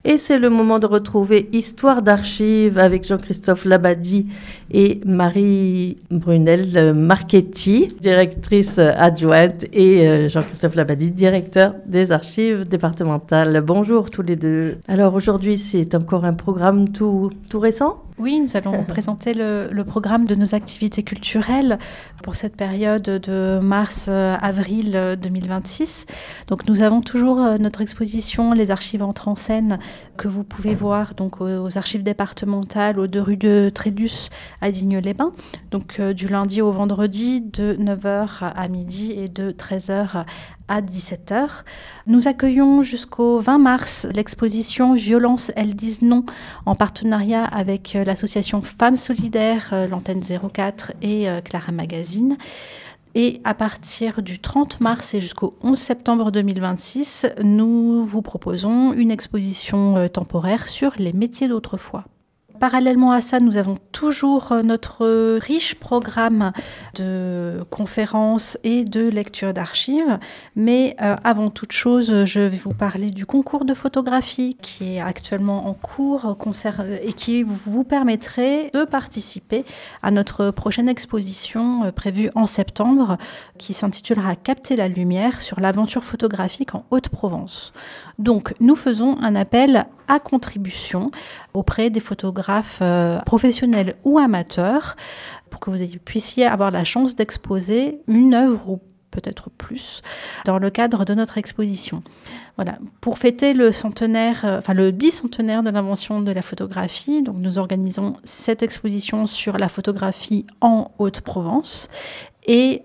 Et c'est le moment de retrouver Histoire d'archives avec Jean-Christophe Labadie et Marie Brunel Marchetti, directrice adjointe, et Jean-Christophe Labadie, directeur des archives départementales. Bonjour tous les deux. Alors aujourd'hui, c'est encore un programme tout récent ? Oui, nous allons présenter le programme de nos activités culturelles pour cette période de mars-avril 2026. Donc nous avons toujours notre exposition Les archives entrent en scène que vous pouvez voir donc aux archives départementales aux 2 rue de Trélus à Digne-les-Bains. Donc du lundi au vendredi de 9h à midi et de 13h à 17h. Nous accueillons jusqu'au 20 mars l'exposition Violence, elles disent non, en partenariat avec l'association Femmes Solidaires, l'antenne 04 et Clara Magazine. Et à partir du 30 mars et jusqu'au 11 septembre 2026, nous vous proposons une exposition temporaire sur les métiers d'autrefois. Parallèlement à ça, nous avons toujours notre riche programme de conférences et de lectures d'archives. Mais avant toute chose, je vais vous parler du concours de photographie qui est actuellement en cours et qui vous permettrait de participer à notre prochaine exposition prévue en septembre qui s'intitulera « Capter la lumière sur l'aventure photographique en Haute-Provence ». Donc, nous faisons un appel à contribution auprès des photographes professionnels ou amateurs pour que vous puissiez avoir la chance d'exposer une œuvre ou peut-être plus dans le cadre de notre exposition. Voilà. Pour fêter le bicentenaire de l'invention de la photographie, donc nous organisons cette exposition sur la photographie en Haute-Provence. Et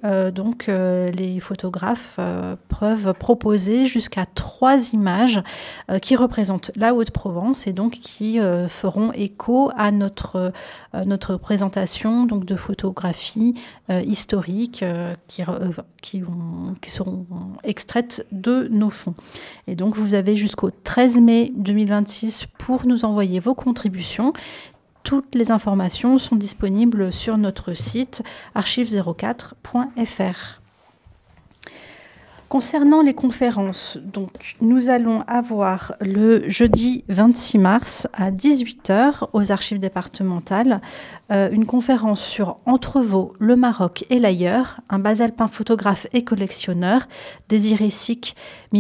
les photographes peuvent proposer jusqu'à 3 images qui représentent la Haute-Provence et donc qui feront écho à notre présentation donc de photographie historique qui seront extraites de nos fonds. Et donc vous avez jusqu'au 13 mai 2026 pour nous envoyer vos contributions. Toutes les informations sont disponibles sur notre site archives04.fr. Concernant les conférences, donc, nous allons avoir le jeudi 26 mars à 18h aux archives départementales une conférence sur Entrevaux, le Maroc et l'ailleurs, un basalpin photographe et collectionneur, Désiré Sic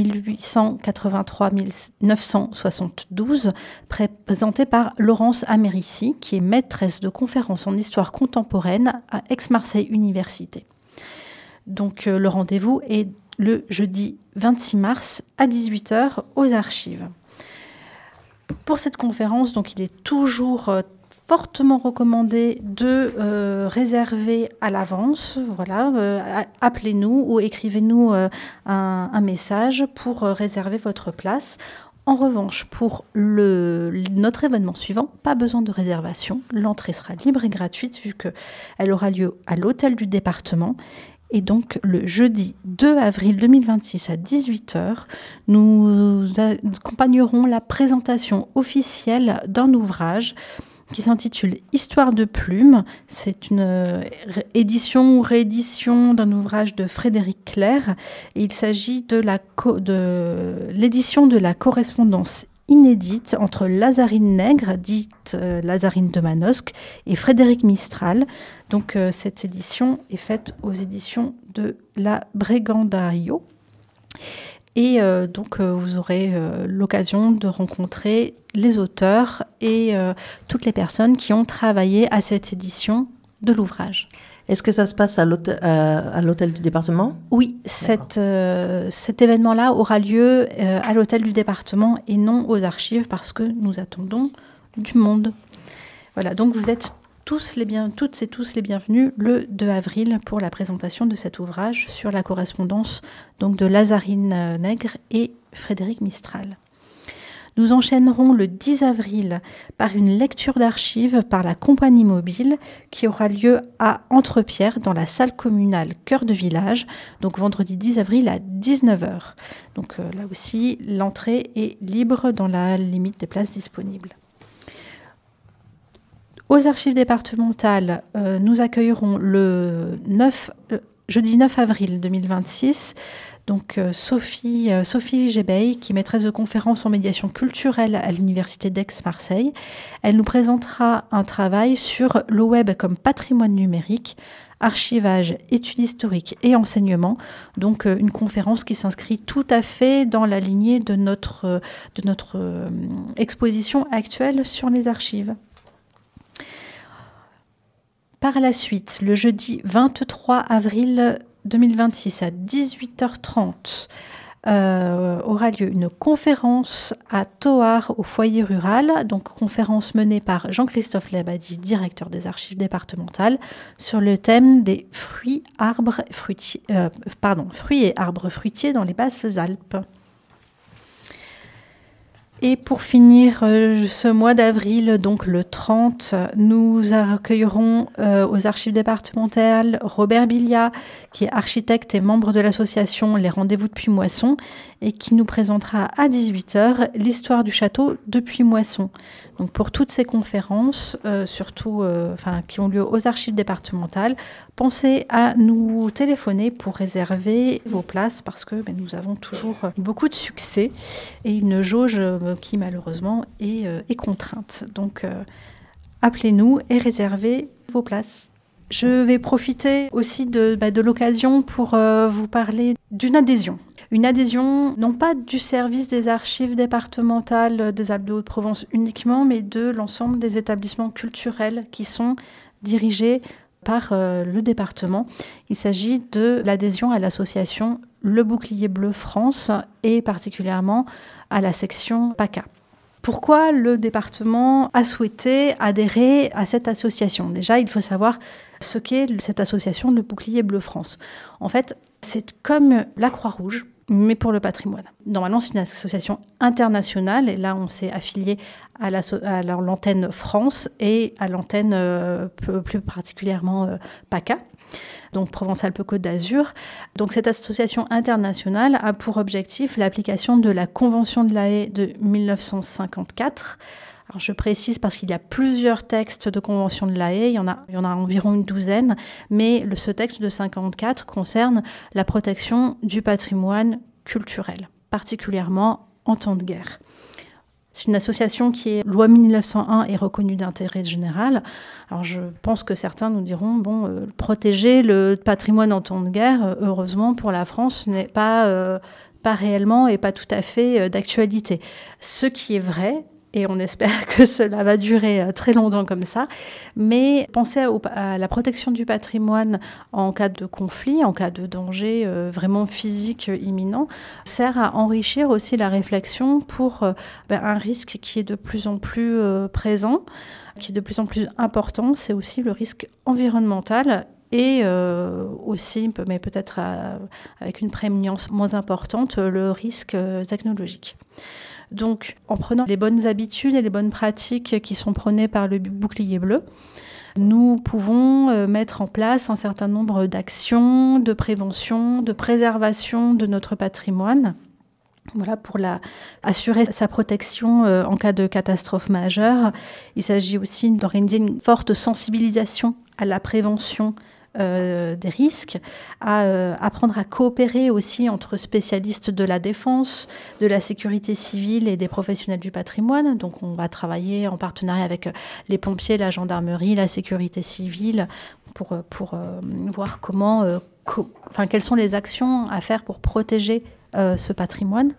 1883-1972, présenté par Laurence Américi, qui est maîtresse de conférences en histoire contemporaine à Aix-Marseille Université. Donc le rendez-vous est le jeudi 26 mars à 18h aux archives. Pour cette conférence, donc, il est toujours fortement recommandé de réserver à l'avance. Voilà, appelez-nous ou écrivez-nous un message pour réserver votre place. En revanche, pour notre événement suivant, pas besoin de réservation. L'entrée sera libre et gratuite vu qu'elle aura lieu à l'hôtel du département. Et donc, le jeudi 2 avril 2026 à 18h, nous accompagnerons la présentation officielle d'un ouvrage qui s'intitule « Histoire de plume ». C'est une édition ou réédition d'un ouvrage de Frédéric Clerc. Et il s'agit de l'édition de la correspondance inédite entre Lazarine Nègre, dite Lazarine de Manosque, et Frédéric Mistral. Donc cette édition est faite aux éditions de la Bregandario. Et vous aurez l'occasion de rencontrer les auteurs et toutes les personnes qui ont travaillé à cette édition de l'ouvrage. Est-ce que ça se passe à l'hôtel du département ? Oui, cet événement-là aura lieu à l'hôtel du département et non aux archives parce que nous attendons du monde. Voilà, donc vous êtes toutes et tous les bienvenus le 2 avril pour la présentation de cet ouvrage sur la correspondance donc, de Lazarine Nègre et Frédéric Mistral. Nous enchaînerons le 10 avril par une lecture d'archives par la Compagnie Mobile qui aura lieu à Entrepierre dans la salle communale Cœur de Village, donc vendredi 10 avril à 19h. Donc là aussi, l'entrée est libre dans la limite des places disponibles. Aux archives départementales, nous accueillerons le jeudi 9 avril 2026 Donc Sophie Gébeil, qui est maîtresse de conférences en médiation culturelle à l'Université d'Aix-Marseille. Elle nous présentera un travail sur le web comme patrimoine numérique, archivage, études historiques et enseignement. Donc une conférence qui s'inscrit tout à fait dans la lignée de notre exposition actuelle sur les archives. Par la suite, le jeudi 23 avril 2026 à 18h30 aura lieu une conférence à Thoard au foyer rural, donc conférence menée par Jean-Christophe Labadie, directeur des archives départementales, sur le thème des fruits et arbres fruitiers dans les Basses-Alpes. Et pour finir ce mois d'avril, donc le 30, nous accueillerons aux archives départementales Robert Billiat, qui est architecte et membre de l'association Les Rendez-vous de Puimoisson, et qui nous présentera à 18h l'histoire du château de Puimoisson. Donc pour toutes ces conférences, qui ont lieu aux archives départementales, pensez à nous téléphoner pour réserver vos places parce que nous avons toujours beaucoup de succès et une jauge qui malheureusement est contrainte. Donc appelez-nous et réservez vos places. Je vais profiter aussi de l'occasion pour vous parler d'une adhésion. Une adhésion, non pas du service des archives départementales des Alpes de Haute-Provence uniquement, mais de l'ensemble des établissements culturels qui sont dirigés par le département. Il s'agit de l'adhésion à l'association Le Bouclier Bleu France et particulièrement à la section PACA. Pourquoi le département a souhaité adhérer à cette association ? Déjà, il faut savoir ce qu'est cette association Le Bouclier Bleu France. En fait, c'est comme la Croix-Rouge, mais pour le patrimoine. Normalement, c'est une association internationale, et là, on s'est affilié à l'antenne France et à l'antenne plus particulièrement PACA, donc Provence-Alpes-Côte d'Azur. Donc cette association internationale a pour objectif l'application de la Convention de La Haye de 1954. Alors je précise parce qu'il y a plusieurs textes de Convention de La Haye, il y en a environ une douzaine, mais ce texte de 54 concerne la protection du patrimoine culturel, particulièrement en temps de guerre. C'est une association qui est, loi 1901, est reconnue d'intérêt général. Alors je pense que certains nous diront, protéger le patrimoine en temps de guerre, heureusement pour la France, n'est pas réellement et pas tout à fait d'actualité. Ce qui est vrai, et on espère que cela va durer très longtemps comme ça. Mais penser à la protection du patrimoine en cas de conflit, en cas de danger vraiment physique imminent, sert à enrichir aussi la réflexion pour un risque qui est de plus en plus présent, qui est de plus en plus important. C'est aussi le risque environnemental et aussi, mais peut-être avec une prééminence moins importante, le risque technologique. Donc, en prenant les bonnes habitudes et les bonnes pratiques qui sont prônées par le Bouclier Bleu, nous pouvons mettre en place un certain nombre d'actions de prévention, de préservation de notre patrimoine. Voilà, pour assurer sa protection en cas de catastrophe majeure. Il s'agit aussi d'organiser une forte sensibilisation à la prévention des risques, à apprendre à coopérer aussi entre spécialistes de la défense, de la sécurité civile et des professionnels du patrimoine. Donc on va travailler en partenariat avec les pompiers, la gendarmerie, la sécurité civile pour voir quelles sont les actions à faire pour protéger ce patrimoine.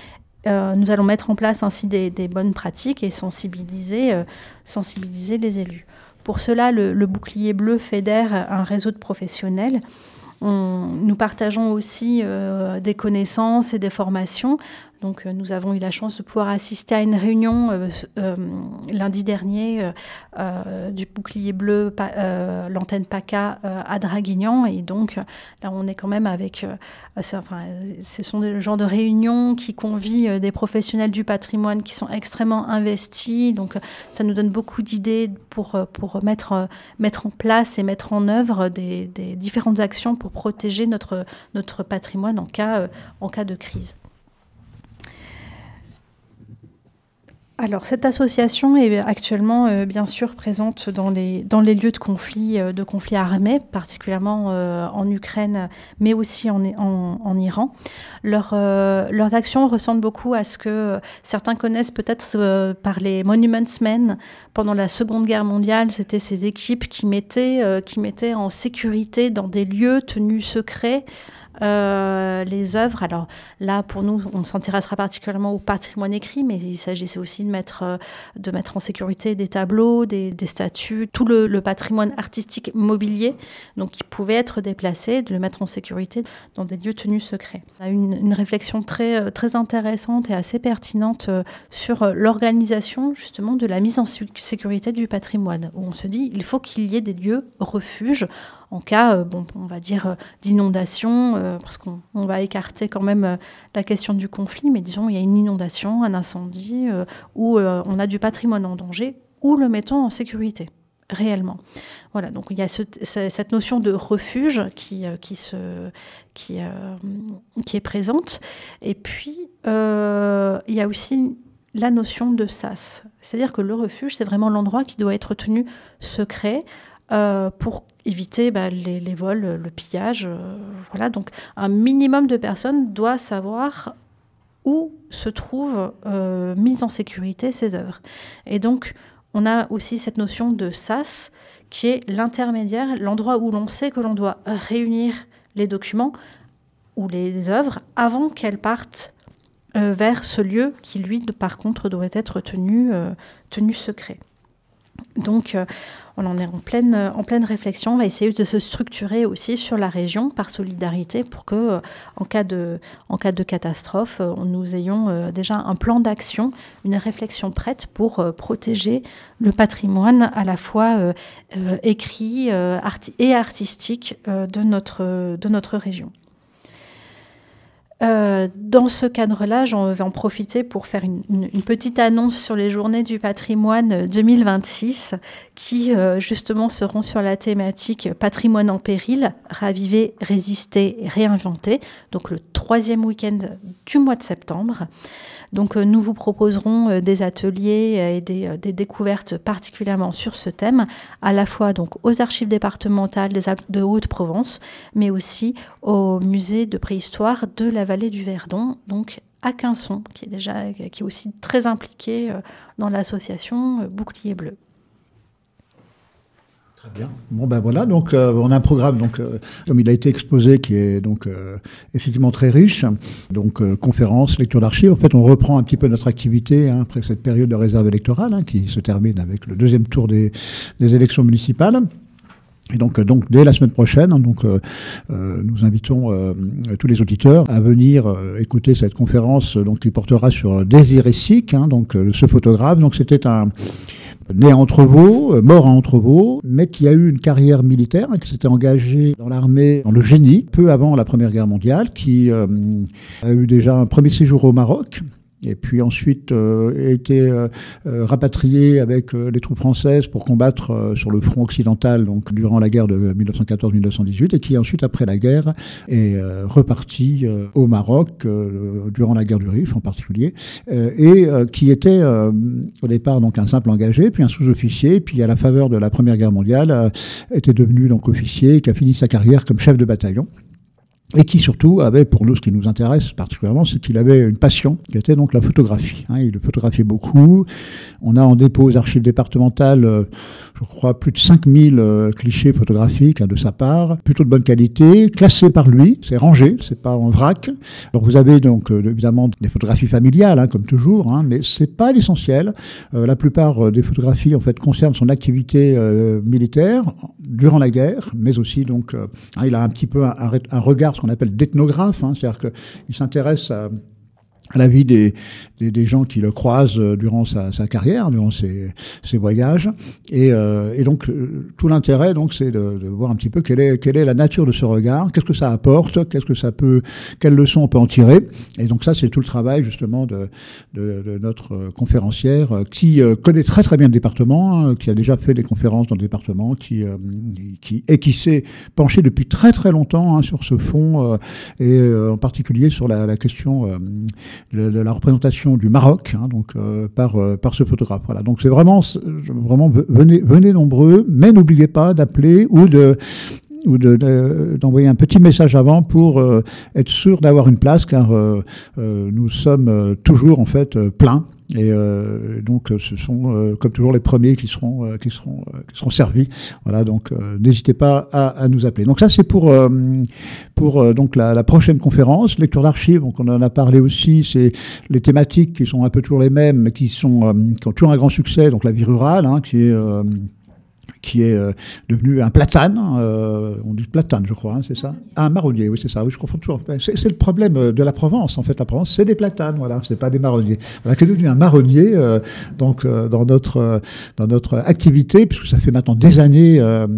Nous allons mettre en place ainsi des bonnes pratiques et sensibiliser les élus. Pour cela, le Bouclier Bleu fédère un réseau de professionnels. Nous partageons aussi des connaissances et des formations. Donc, nous avons eu la chance de pouvoir assister à une réunion lundi dernier du Bouclier Bleu, l'antenne PACA à Draguignan. Et donc, là, on est quand même avec... ce sont des genres de réunions qui convient des professionnels du patrimoine qui sont extrêmement investis. Donc, ça nous donne beaucoup d'idées pour mettre en place et mettre en œuvre des différentes actions pour protéger notre patrimoine en cas de crise. Alors, cette association est actuellement, bien sûr, présente dans les lieux de conflits armés, particulièrement en Ukraine, mais aussi en Iran. Leurs actions ressemblent beaucoup à ce que certains connaissent peut-être par les Monuments Men. Pendant la Seconde Guerre mondiale, c'était ces équipes qui mettaient en sécurité dans des lieux tenus secrets les œuvres. Alors là, pour nous, on s'intéressera particulièrement au patrimoine écrit, mais il s'agissait aussi de mettre en sécurité des tableaux, des statues, tout le patrimoine artistique mobilier, donc qui pouvait être déplacé, de le mettre en sécurité dans des lieux tenus secrets. On a une réflexion très, très intéressante et assez pertinente sur l'organisation justement de la mise en sécurité du patrimoine, où on se dit il faut qu'il y ait des lieux refuges en cas, on va dire, d'inondation, parce qu'on va écarter quand même la question du conflit, mais disons, il y a une inondation, un incendie, où on a du patrimoine en danger, ou le mettons en sécurité, réellement. Voilà, donc il y a cette notion de refuge qui est présente. Et puis, il y a aussi la notion de sas. C'est-à-dire que le refuge, c'est vraiment l'endroit qui doit être tenu secret, pour éviter les vols, le pillage. Voilà, donc un minimum de personnes doit savoir où se trouvent mises en sécurité ces œuvres. Et donc, on a aussi cette notion de sas qui est l'intermédiaire, l'endroit où l'on sait que l'on doit réunir les documents ou les œuvres avant qu'elles partent vers ce lieu qui, lui, par contre, doit être tenu secret. Donc, on en est en pleine réflexion. On va essayer de se structurer aussi sur la région par solidarité pour que, en cas de catastrophe, nous ayons déjà un plan d'action, une réflexion prête pour protéger le patrimoine à la fois écrit et artistique de notre région. Dans ce cadre-là, j'en vais en profiter pour faire une petite annonce sur les journées du patrimoine 2026 qui justement seront sur la thématique patrimoine en péril, raviver, résister, réinventer, donc le 3e week-end du mois de septembre. Donc nous vous proposerons des ateliers et des découvertes particulièrement sur ce thème, à la fois donc aux archives départementales des Alpes de Haute-Provence, mais aussi au musée de préhistoire de la vallée du Verdon, donc à Quinçon, qui est aussi très impliqué dans l'association Bouclier Bleu. Très bien. Bon voilà, donc on a un programme comme il a été exposé qui est donc effectivement très riche. Donc conférences, lecture d'archives. En fait, on reprend un petit peu notre activité après cette période de réserve électorale qui se termine avec le 2e tour des élections municipales. Et donc dès la semaine prochaine, nous invitons tous les auditeurs à venir écouter cette conférence qui portera sur Désiré Sic, ce photographe. Donc c'était né à Entrevaux, mort à Entrevaux, mais qui a eu une carrière militaire, qui s'était engagé dans l'armée, dans le génie, peu avant la Première Guerre mondiale, qui a eu déjà un premier séjour au Maroc, et puis ensuite a été rapatrié avec les troupes françaises pour combattre sur le front occidental, donc durant la guerre de 1914-1918, et qui ensuite, après la guerre, est reparti au Maroc, durant la guerre du Rif en particulier, et qui était au départ donc un simple engagé, puis un sous-officier, puis à la faveur de la Première Guerre mondiale, était devenu donc officier, qui a fini sa carrière comme chef de bataillon. Et qui surtout avait, pour nous, ce qui nous intéresse particulièrement, c'est qu'il avait une passion, qui était donc la photographie. Il photographiait beaucoup. On a en dépôt aux archives départementales, je crois, plus de 5000 clichés photographiques de sa part, plutôt de bonne qualité, classés par lui, c'est rangé, c'est pas en vrac. Alors vous avez donc évidemment des photographies familiales, comme toujours, mais c'est pas l'essentiel. La plupart des photographies, en fait, concernent son activité militaire durant la guerre, mais aussi donc, il a un petit peu un regard, ce qu'on appelle d'ethnographe, c'est-à-dire qu'il s'intéresse à la vie des gens qui le croisent durant sa carrière, durant ses voyages. Et donc, tout l'intérêt, donc, c'est de voir un petit peu quelle est la nature de ce regard, qu'est-ce que ça apporte, quelles leçons on peut en tirer. Et donc, ça, c'est tout le travail, justement, de notre conférencière qui connaît très, très bien le département, qui a déjà fait des conférences dans le département, qui s'est penché depuis très, très longtemps sur ce fond, et en particulier sur la question la représentation du Maroc, hein, donc par ce photographe. Voilà. Donc c'est vraiment venez nombreux, mais n'oubliez pas d'appeler ou d'envoyer un petit message avant pour être sûr d'avoir une place, car nous sommes toujours en fait pleins. Et donc ce sont comme toujours les premiers qui seront servis. Voilà, donc n'hésitez pas à nous appeler. Donc ça c'est pour donc la prochaine conférence, lecture d'archives. Donc on en a parlé aussi. C'est les thématiques qui sont un peu toujours les mêmes, mais qui ont toujours un grand succès. Donc la vie rurale, hein, qui est devenu un platane, on dit platane, je crois, hein, c'est ça? Un marronnier, oui, c'est ça, oui, je confonds toujours. C'est le problème de la Provence, en fait, la Provence, c'est des platanes, voilà, c'est pas des marronniers. Voilà, qui est devenu un marronnier, donc, dans notre activité, puisque ça fait maintenant des années,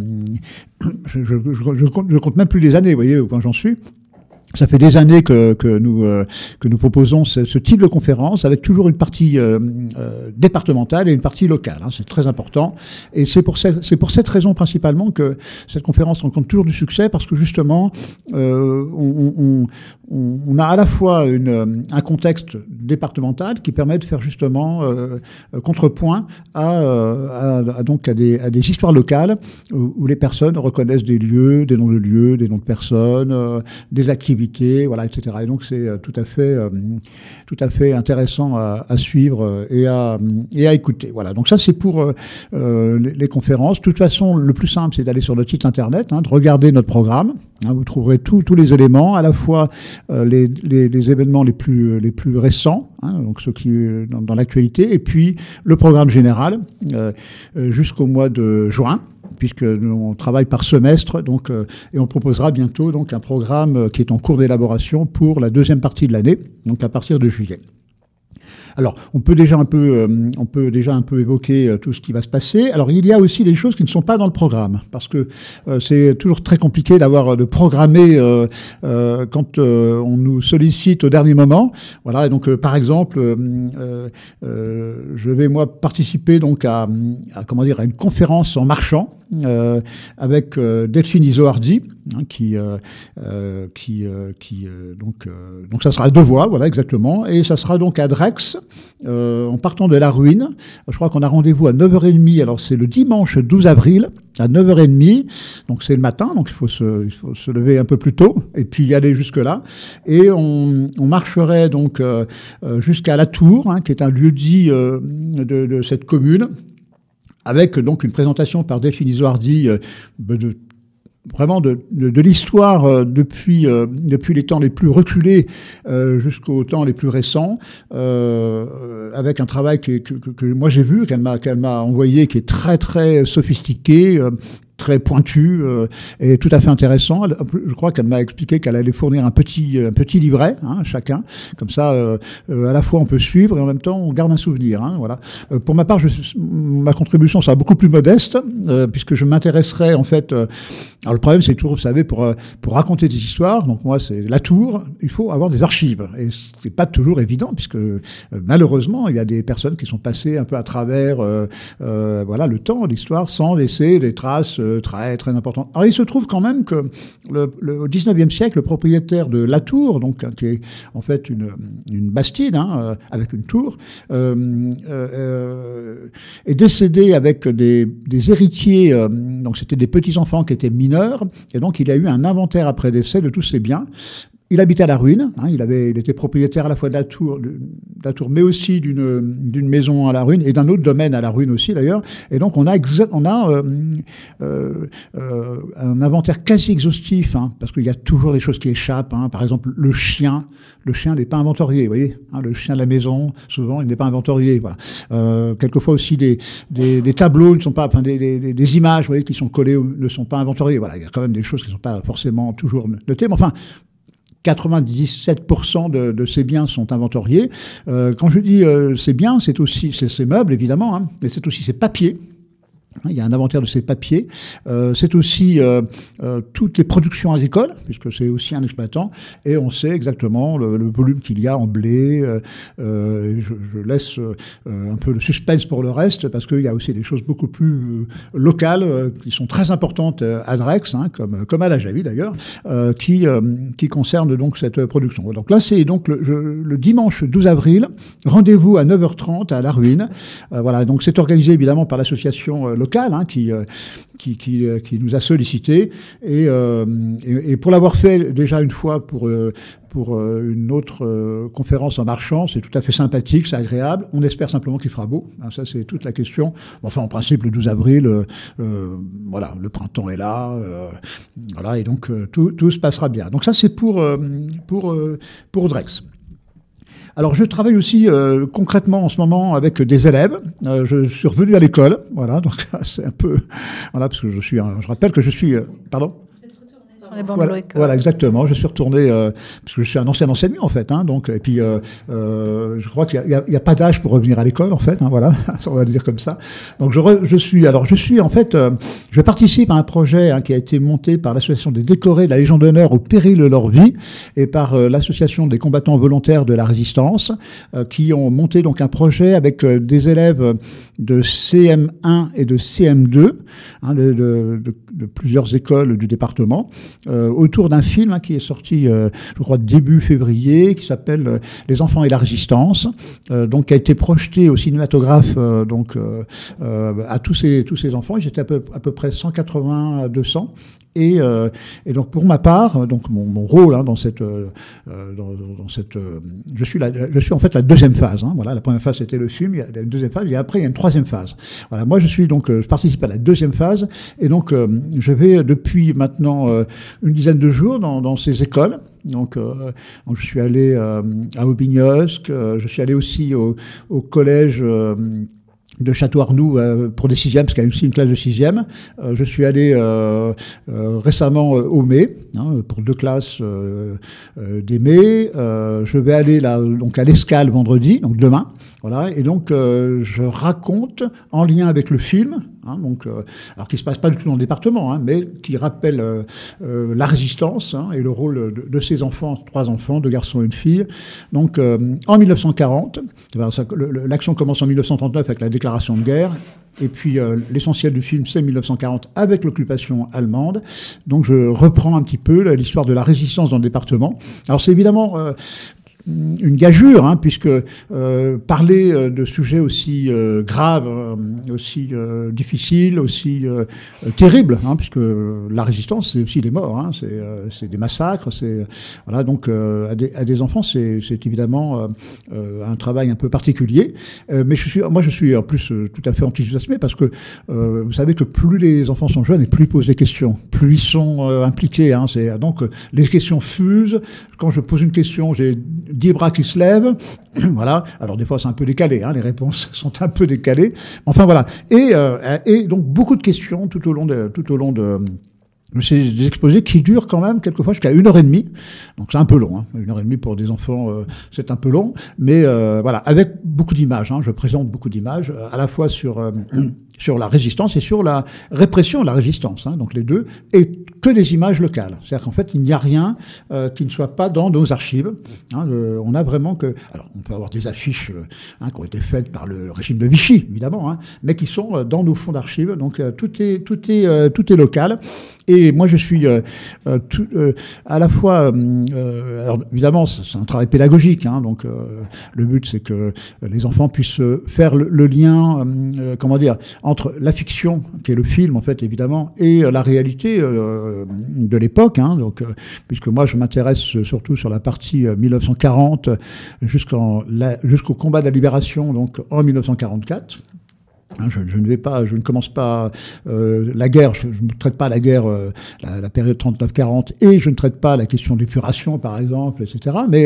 je compte même plus les années, vous voyez, où j'en suis. Ça fait des années que nous proposons ce type de conférence avec toujours une partie départementale et une partie locale. Hein, c'est très important. Et c'est pour cette raison principalement que cette conférence rencontre toujours du succès, parce que justement, on a à la fois un contexte départemental qui permet de faire justement contrepoint à des histoires locales où les personnes reconnaissent des lieux, des noms de personnes, des activités, voilà, etc. Et donc c'est tout à fait intéressant à suivre et à écouter. Voilà. Donc ça c'est pour les conférences. De toute façon, le plus simple c'est d'aller sur notre site internet, hein, de regarder notre programme. Hein, vous trouverez tous les éléments, à la fois les événements les plus récents, hein, donc ceux qui dans l'actualité, et puis le programme général jusqu'au mois de juin, puisque on travaille par semestre, donc, et on proposera bientôt donc un programme qui est en cours d'élaboration pour la deuxième partie de l'année, donc à partir de juillet. Alors, on peut déjà un peu évoquer tout ce qui va se passer. Alors, il y a aussi des choses qui ne sont pas dans le programme, parce que c'est toujours très compliqué de programmer quand on nous sollicite au dernier moment. Voilà. Et donc, par exemple, je vais moi participer donc à une conférence en marchant. Avec Delphine Isoardi, hein, donc ça sera à Devois, voilà exactement, et ça sera donc à Drex, en partant de la Ruine. Je crois qu'on a rendez-vous à 9h30, alors c'est le dimanche 12 avril, à 9h30, donc c'est le matin, donc il faut se lever un peu plus tôt, et puis y aller jusque-là, et on marcherait donc jusqu'à La Tour, hein, qui est un lieu-dit de cette commune, avec donc une présentation par Delphine Isoardi vraiment de l'histoire depuis les temps les plus reculés jusqu'aux temps les plus récents, avec un travail que moi j'ai vu, qu'elle m'a envoyé, qui est très très sophistiqué, très pointu et tout à fait intéressant. Je crois qu'elle m'a expliqué qu'elle allait fournir un petit livret, hein, chacun. Comme ça, à la fois on peut suivre et en même temps on garde un souvenir. Hein, voilà. Pour ma part, ma contribution sera beaucoup plus modeste, puisque je m'intéresserai en fait. Alors le problème, c'est toujours, vous savez, pour raconter des histoires. Donc moi, c'est La Tour. Il faut avoir des archives et c'est pas toujours évident, puisque malheureusement, il y a des personnes qui sont passées un peu à travers, voilà, le temps, l'histoire, sans laisser des traces très très important. Alors il se trouve quand même que au XIXe siècle, le propriétaire de La Tour, donc qui est en fait une bastide, hein, avec une tour, est décédé avec des héritiers. Donc c'était des petits enfants qui étaient mineurs, et donc il a eu un inventaire après décès de tous ses biens. Il habitait à La Ruine, hein, il était propriétaire à la fois de la tour, mais aussi d'une maison à La Ruine et d'un autre domaine à La Ruine aussi d'ailleurs. Et donc on a un inventaire quasi exhaustif, hein, parce qu'il y a toujours des choses qui échappent. Hein. Par exemple, le chien n'est pas inventorié, vous voyez, hein, le chien de la maison, souvent, il n'est pas inventorié. Voilà. Quelquefois aussi des tableaux ne sont pas, enfin des images, vous voyez, qui sont collées ne sont pas inventoriées. Voilà, il y a quand même des choses qui ne sont pas forcément toujours notées, mais enfin. 97% de ces biens sont inventoriés. Quand je dis ces biens, c'est aussi ces meubles, évidemment, hein, mais c'est aussi ces papiers. Il y a un inventaire de ces papiers. C'est aussi toutes les productions agricoles, puisque c'est aussi un exploitant, et on sait exactement le volume qu'il y a en blé. Je laisse un peu le suspense pour le reste, parce qu'il y a aussi des choses beaucoup plus locales qui sont très importantes à Drex, comme à la Javie d'ailleurs, qui concernent donc cette production. Donc là, c'est donc le dimanche 12 avril, rendez-vous à 9h30 à La Ruine. Voilà, donc c'est organisé évidemment par l'association locale qui nous a sollicité et pour l'avoir fait déjà une fois pour une autre conférence en marchant, c'est tout à fait sympathique, c'est agréable. On espère simplement qu'il fera beau. Ça, c'est toute la question. Enfin, en principe, le 12 avril, voilà, le printemps est là, voilà, et donc tout se passera bien. Donc ça, c'est pour Drex. Alors, je travaille aussi concrètement en ce moment avec des élèves. Je suis revenu à l'école, voilà, donc c'est un peu, voilà, parce que je rappelle que je suis, pardon. Voilà, exactement. Je suis retourné parce que je suis un ancien enseignant en fait. Donc et puis je crois qu'il y a pas d'âge pour revenir à l'école en fait. Voilà, on va le dire comme ça. Donc je participe à un projet qui a été monté par l'association des décorés de la Légion d'honneur au péril de leur vie et par l'association des combattants volontaires de la résistance qui ont monté donc un projet avec des élèves de CM1 et de CM2 de plusieurs écoles du département. Autour d'un film qui est sorti, je crois, début février, qui s'appelle Les enfants et la résistance, donc qui a été projeté au cinématographe à tous ces enfants. Ils étaient à peu près 180 à 200. Et donc pour ma part, donc mon rôle dans cette, je suis en fait la deuxième phase. Voilà, la première phase c'était le film, il y a la deuxième phase, et après il y a une troisième phase. Voilà, moi je participe à la deuxième phase, et donc je vais depuis maintenant une dizaine de jours dans ces écoles. Donc je suis allé à Aubignosc, je suis allé aussi au collège de Château-Arnoux pour des 6e, parce qu'il y a aussi une classe de 6e. Je suis allé récemment au Mai, pour 2 classes des Mai. Je vais aller là, donc à l'Escale vendredi, donc demain. Voilà, et donc je raconte en lien avec le film, alors qui ne se passe pas du tout dans le département, mais qui rappelle la résistance et le rôle de ces enfants, 3 enfants, 2 garçons et une fille. Donc en 1940, l'action commence en 1939 avec la déclaration de guerre. Et puis l'essentiel du film, c'est 1940 avec l'occupation allemande. Donc je reprends un petit peu l'histoire de la résistance dans le département. Alors c'est évidemment une gageure, puisque parler de sujets aussi graves, aussi difficiles, aussi terribles, puisque la résistance, c'est aussi des morts, c'est des massacres, voilà, donc à des enfants, c'est évidemment un travail un peu particulier. Mais moi, je suis en plus tout à fait enthousiasmé parce que vous savez que plus les enfants sont jeunes et plus ils posent des questions, plus ils sont impliqués. Donc les questions fusent. Quand je pose une question, j'ai 10 bras qui se lèvent, voilà. Alors des fois c'est un peu décalé, les réponses sont un peu décalées. Enfin voilà. Et donc beaucoup de questions tout au long de ces exposés qui durent quand même quelquefois jusqu'à 1h30. Donc c'est un peu long, 1h30 pour des enfants, c'est un peu long. Mais voilà, avec beaucoup d'images. Je présente beaucoup d'images, à la fois sur la résistance et sur la répression de la résistance, donc les deux, et que des images locales. C'est-à-dire qu'en fait, il n'y a rien qui ne soit pas dans nos archives. On a vraiment que... Alors, on peut avoir des affiches qui ont été faites par le régime de Vichy, évidemment, mais qui sont dans nos fonds d'archives. Donc, tout est local. Et moi, je suis à la fois... alors, évidemment, c'est un travail pédagogique. Donc, le but, c'est que les enfants puissent faire le lien, entre la fiction, qui est le film, en fait, évidemment, et la réalité de l'époque. Puisque moi, je m'intéresse surtout sur la partie 1940 jusqu'au combat de la libération, donc en 1944. Je ne commence pas la guerre, je ne traite pas la guerre, la période 39-40, et je ne traite pas la question d'épuration, par exemple, etc. Mais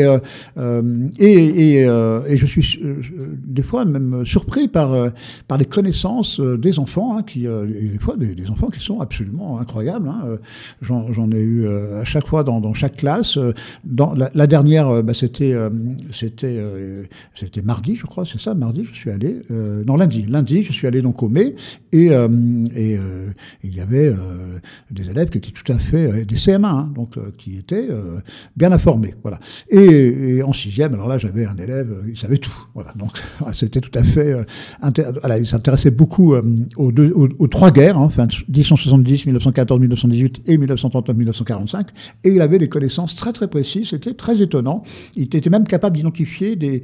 je suis des fois même surpris par les connaissances des enfants, des fois des enfants qui sont absolument incroyables. J'en ai eu à chaque fois dans chaque classe. Dans la dernière, c'était mardi, je crois, c'est ça, mardi. Je suis allé, non lundi, je suis allé donc au mai, et il y avait des élèves qui étaient tout à fait, des CM1, hein, donc qui étaient bien informés. Voilà. Et en 6e, alors là, j'avais un élève, il savait tout. Voilà. Donc c'était tout à fait... il s'intéressait beaucoup aux trois guerres, hein, enfin 1870, 1914, 1918 et 1939, 1945, et il avait des connaissances très très précises, c'était très étonnant. Il était même capable d'identifier des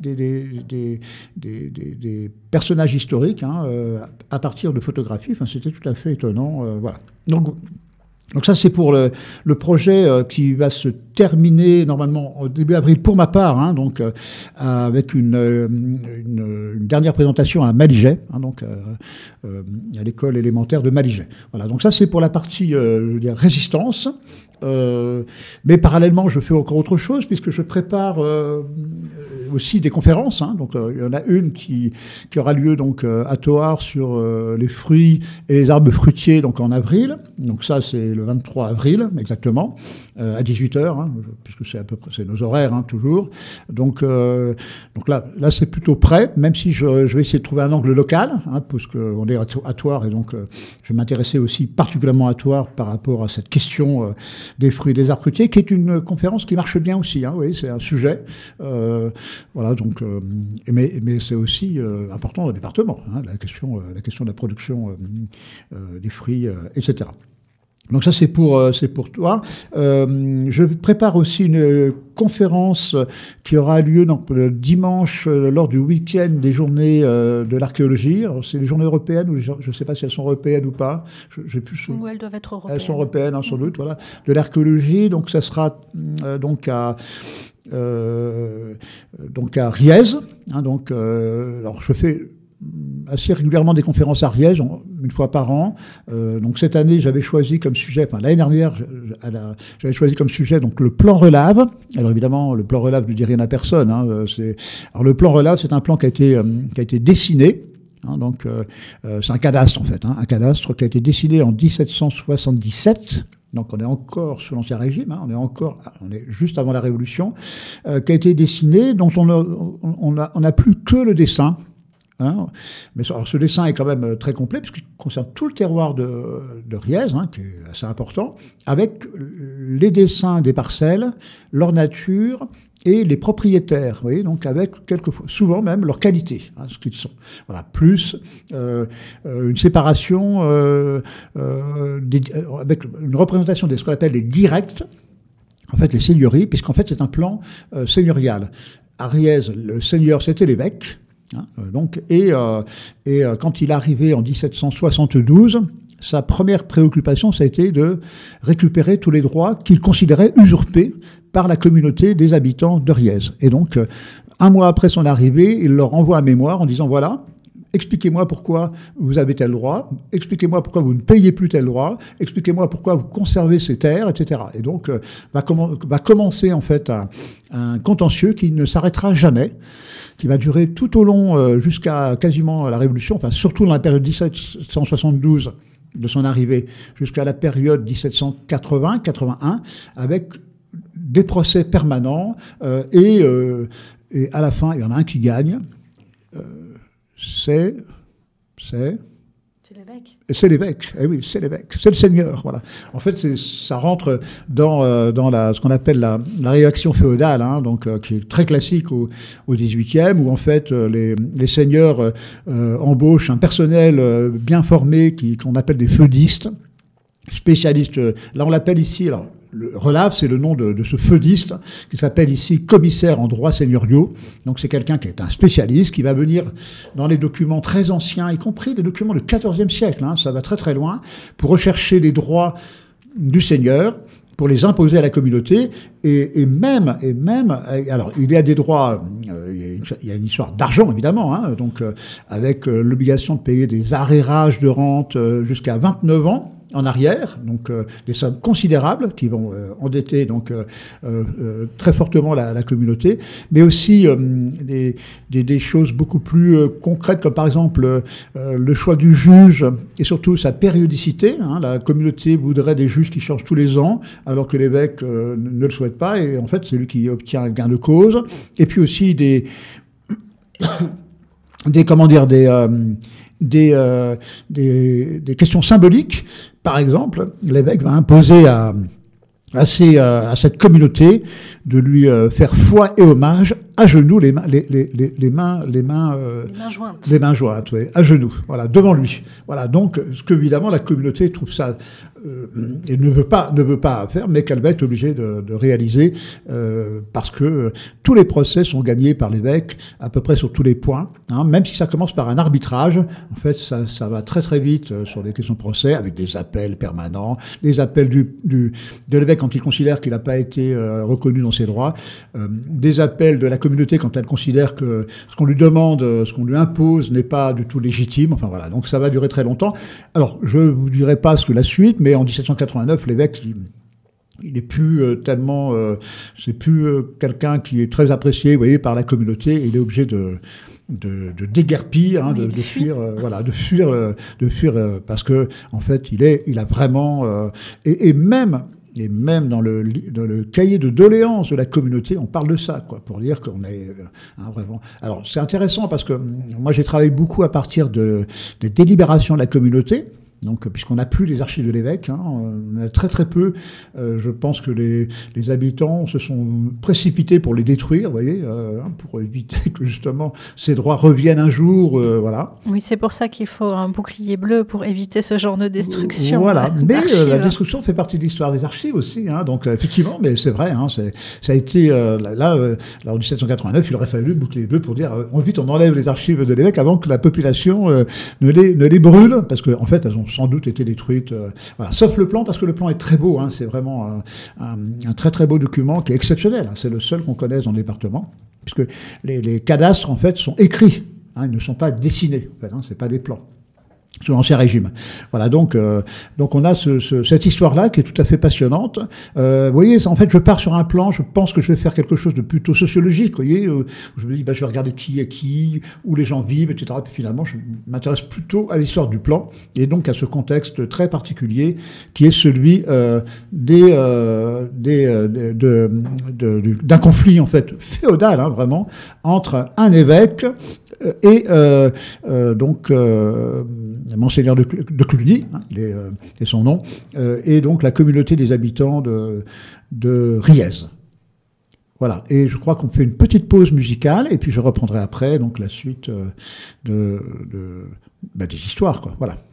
personnages historiques, hein, à partir de photographies. Enfin, c'était tout à fait étonnant. Voilà. Donc ça, c'est pour le projet qui va se terminer normalement au début avril pour ma part, hein, donc avec une dernière présentation à Malijai, hein, donc à l'école élémentaire de Malijai. Voilà. Donc ça, c'est pour la partie résistance. Mais parallèlement, je fais encore autre chose puisque je prépare aussi des conférences. Hein. Donc, il y en a une qui aura lieu donc à Thoars sur les fruits et les arbres fruitiers donc en avril. Donc ça, c'est le 23 avril exactement à 18h, hein, puisque c'est à peu près nos horaires, hein, toujours. Donc là c'est plutôt prêt, même si je vais essayer de trouver un angle local, hein, puisqu'on est à Thoars et donc je vais m'intéresser aussi particulièrement à Thoars par rapport à cette question des fruits et des arbres fruitiers, qui est une conférence qui marche bien aussi. Hein, oui, c'est un sujet. Voilà, donc, mais c'est aussi important au département, hein, la question de la production des fruits, etc. Donc ça, c'est pour toi. Je prépare aussi une conférence qui aura lieu donc, le dimanche lors du week-end des journées de l'archéologie. Alors, c'est les journées européennes, ou je ne sais pas si elles sont européennes ou pas. Ou elles doivent être européennes. Elles sont européennes, hein, sans doute, voilà. De l'archéologie, donc ça sera donc à Riez. Hein, donc, alors je fais assez régulièrement des conférences à Riez, une fois par an. Donc cette année, j'avais choisi comme sujet, enfin l'année dernière, j'avais choisi comme sujet donc le plan Relave. Alors évidemment, le plan Relave ne dit rien à personne. Hein, alors le plan Relave, c'est un plan qui a été dessiné. Hein, donc c'est un cadastre en fait, hein, un cadastre qui a été dessiné en 1777. Donc on est encore sous l'Ancien Régime, hein, on est juste avant la Révolution, qui a été dessiné, dont on n'a plus que le dessin. Hein. Mais alors, ce dessin est quand même très complet puisqu'il concerne tout le terroir de Riez, hein, qui est assez important, avec les dessins des parcelles, leur nature et les propriétaires, vous voyez, donc avec souvent même leur qualité, hein, ce qu'ils sont. Voilà, plus une séparation avec une représentation de ce qu'on appelle les directs, en fait les seigneuries, puisqu'en fait c'est un plan seigneurial. À Riez, le seigneur c'était l'évêque. Hein, donc, quand il est arrivé en 1772, sa première préoccupation, ça a été de récupérer tous les droits qu'il considérait usurpés par la communauté des habitants de Riez. Et donc, un mois après son arrivée, il leur envoie un mémoire en disant, voilà, expliquez-moi pourquoi vous avez tel droit, expliquez-moi pourquoi vous ne payez plus tel droit, expliquez-moi pourquoi vous conservez ces terres, etc. Et donc, va commencer en fait un contentieux qui ne s'arrêtera jamais, qui va durer tout au long jusqu'à quasiment la Révolution, enfin surtout dans la période 1772 de son arrivée jusqu'à la période 1780-81, avec des procès permanents et à la fin, il y en a un qui gagne. C'est l'évêque. C'est l'évêque, eh oui, c'est l'évêque, c'est le seigneur, voilà. En fait, ça rentre dans ce qu'on appelle la réaction féodale, hein, donc, qui est très classique au XVIIIe, où en fait les seigneurs embauchent un personnel bien formé qu'on appelle des feudistes, spécialistes. Là, on l'appelle ici, alors, le Relave, c'est le nom de ce feudiste qui s'appelle ici commissaire en droits seigneuriaux. Donc c'est quelqu'un qui est un spécialiste qui va venir dans les documents très anciens, y compris des documents du XIVe siècle, hein, ça va très très loin, pour rechercher les droits du seigneur, pour les imposer à la communauté, et même, alors il y a des droits, il y a une histoire d'argent évidemment, hein, donc avec l'obligation de payer des arrérages de rente jusqu'à 29 ans, en arrière, donc des sommes considérables qui vont endetter donc très fortement la communauté, mais aussi des choses beaucoup plus concrètes, comme par exemple le choix du juge et surtout sa périodicité. Hein, la communauté voudrait des juges qui changent tous les ans, alors que l'évêque ne le souhaite pas, et en fait c'est lui qui obtient un gain de cause. Et puis aussi des des questions symboliques. Par exemple, l'évêque va imposer à cette communauté de lui faire foi et hommage à genoux, les mains jointes, ouais, à genoux, voilà, devant lui. Voilà, donc, ce que évidemment la communauté trouve ça et ne veut pas faire, mais qu'elle va être obligée de réaliser parce que tous les procès sont gagnés par l'évêque à peu près sur tous les points, hein, même si ça commence par un arbitrage. En fait, ça va très très vite sur des questions de procès avec des appels permanents, des appels de l'évêque quand il considère qu'il n'a pas été reconnu dans ses droits, des appels de la communauté quand elle considère que ce qu'on lui demande, ce qu'on lui impose n'est pas du tout légitime. Enfin voilà, donc ça va durer très longtemps. Alors, je ne vous dirai pas ce que la suite, mais en 1789, l'évêque, il n'est plus tellement... c'est plus quelqu'un qui est très apprécié, vous voyez, par la communauté. Il est obligé de déguerpir, hein, de fuir, parce que en fait, il a vraiment et même dans le cahier de doléances de la communauté, on parle de ça, quoi, pour dire qu'on est vraiment. Alors c'est intéressant parce que moi j'ai travaillé beaucoup à partir des délibérations de la communauté. Donc, puisqu'on n'a plus les archives de l'évêque, hein, on a très très peu, je pense que les habitants se sont précipités pour les détruire, vous voyez, pour éviter que justement ces droits reviennent un jour, voilà. Oui, c'est pour ça qu'il faut un bouclier bleu pour éviter ce genre de destruction. Voilà, mais la destruction fait partie de l'histoire des archives aussi, hein, donc effectivement, mais c'est vrai, hein, ça a été, là, en 1789, il aurait fallu le bouclier bleu pour dire, vite on enlève les archives de l'évêque avant que la population ne les brûle, parce qu'en fait, elles ont sans doute été détruites, voilà. Sauf le plan, parce que le plan est très beau, hein, c'est vraiment un très très beau document qui est exceptionnel, hein, c'est le seul qu'on connaisse dans le département, puisque les cadastres en fait sont écrits, hein, ils ne sont pas dessinés, en fait, hein, c'est pas des plans. Sous l'Ancien Régime. Voilà, donc on a cette histoire-là qui est tout à fait passionnante. Vous voyez, en fait, je pars sur un plan, je pense que je vais faire quelque chose de plutôt sociologique, vous voyez, je me dis, je vais regarder qui est qui, où les gens vivent, etc. Et puis finalement, je m'intéresse plutôt à l'histoire du plan, et donc à ce contexte très particulier qui est celui d'un conflit, en fait, féodal, hein, vraiment, entre un évêque et Monseigneur de Cluny, hein, c'est son nom, et donc la communauté des habitants de Riez. Voilà, et je crois qu'on fait une petite pause musicale, et puis je reprendrai après donc la suite des histoires, quoi. Voilà.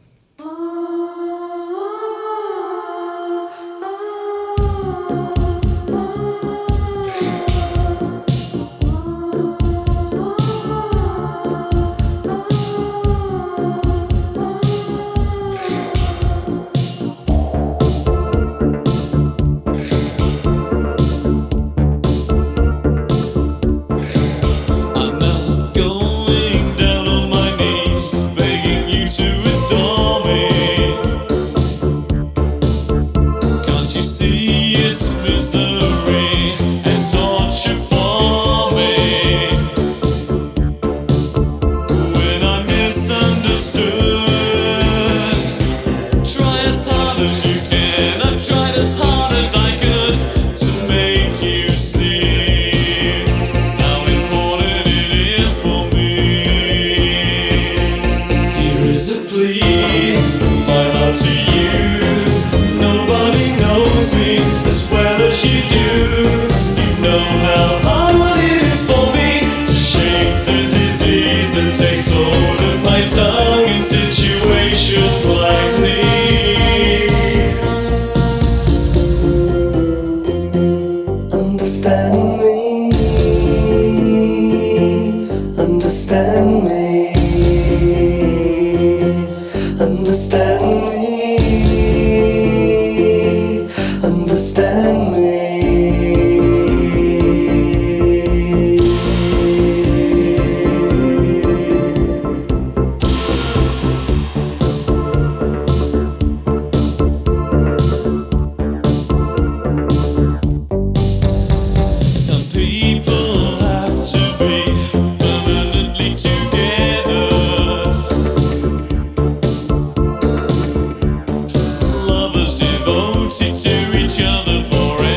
Lovers devoted to each other forever.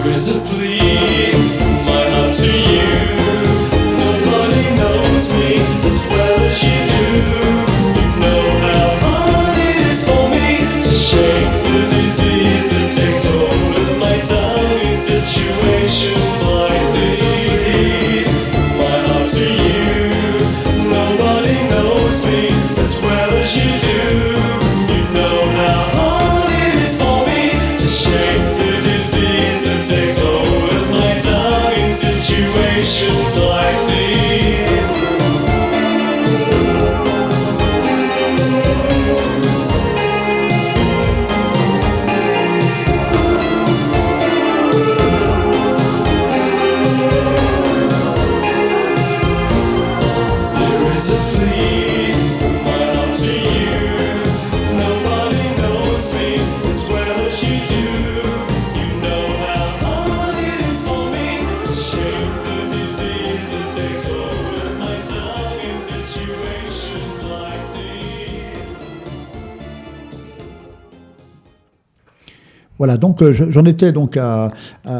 Voilà, donc j'en étais donc à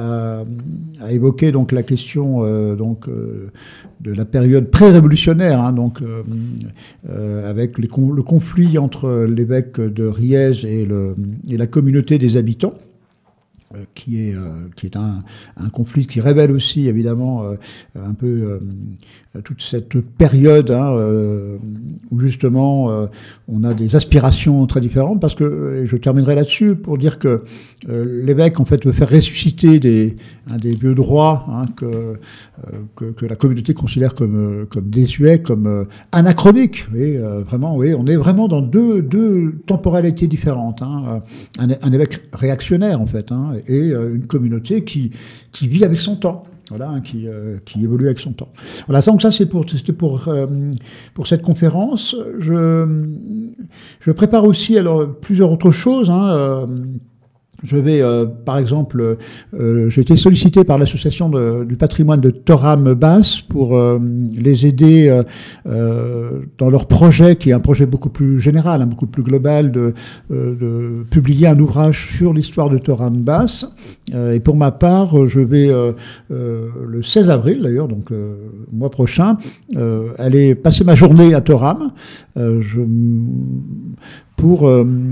évoquer donc la question de la période pré-révolutionnaire, hein, avec le conflit entre l'évêque de Riège et la communauté des habitants. Qui est un conflit qui révèle aussi évidemment un peu toute cette période où justement on a des aspirations très différentes, parce que je terminerai là-dessus pour dire que l'évêque en fait veut faire ressusciter des vieux droits que la communauté considère comme désuets, comme anachroniques. Et vraiment, oui, on est vraiment dans deux temporalités différentes. Un évêque réactionnaire en fait, et une communauté qui vit avec son temps. Voilà, qui évolue avec son temps. Voilà, donc ça c'était pour cette conférence. Je prépare aussi alors plusieurs autres choses. Je vais, par exemple, j'ai été sollicité par l'association du patrimoine de Thorame-Basse pour les aider dans leur projet, qui est un projet beaucoup plus général, beaucoup plus global, de publier un ouvrage sur l'histoire de Thorame-Basse. Et pour ma part, je vais, le 16 avril d'ailleurs, donc mois prochain, aller passer ma journée à Thorame pour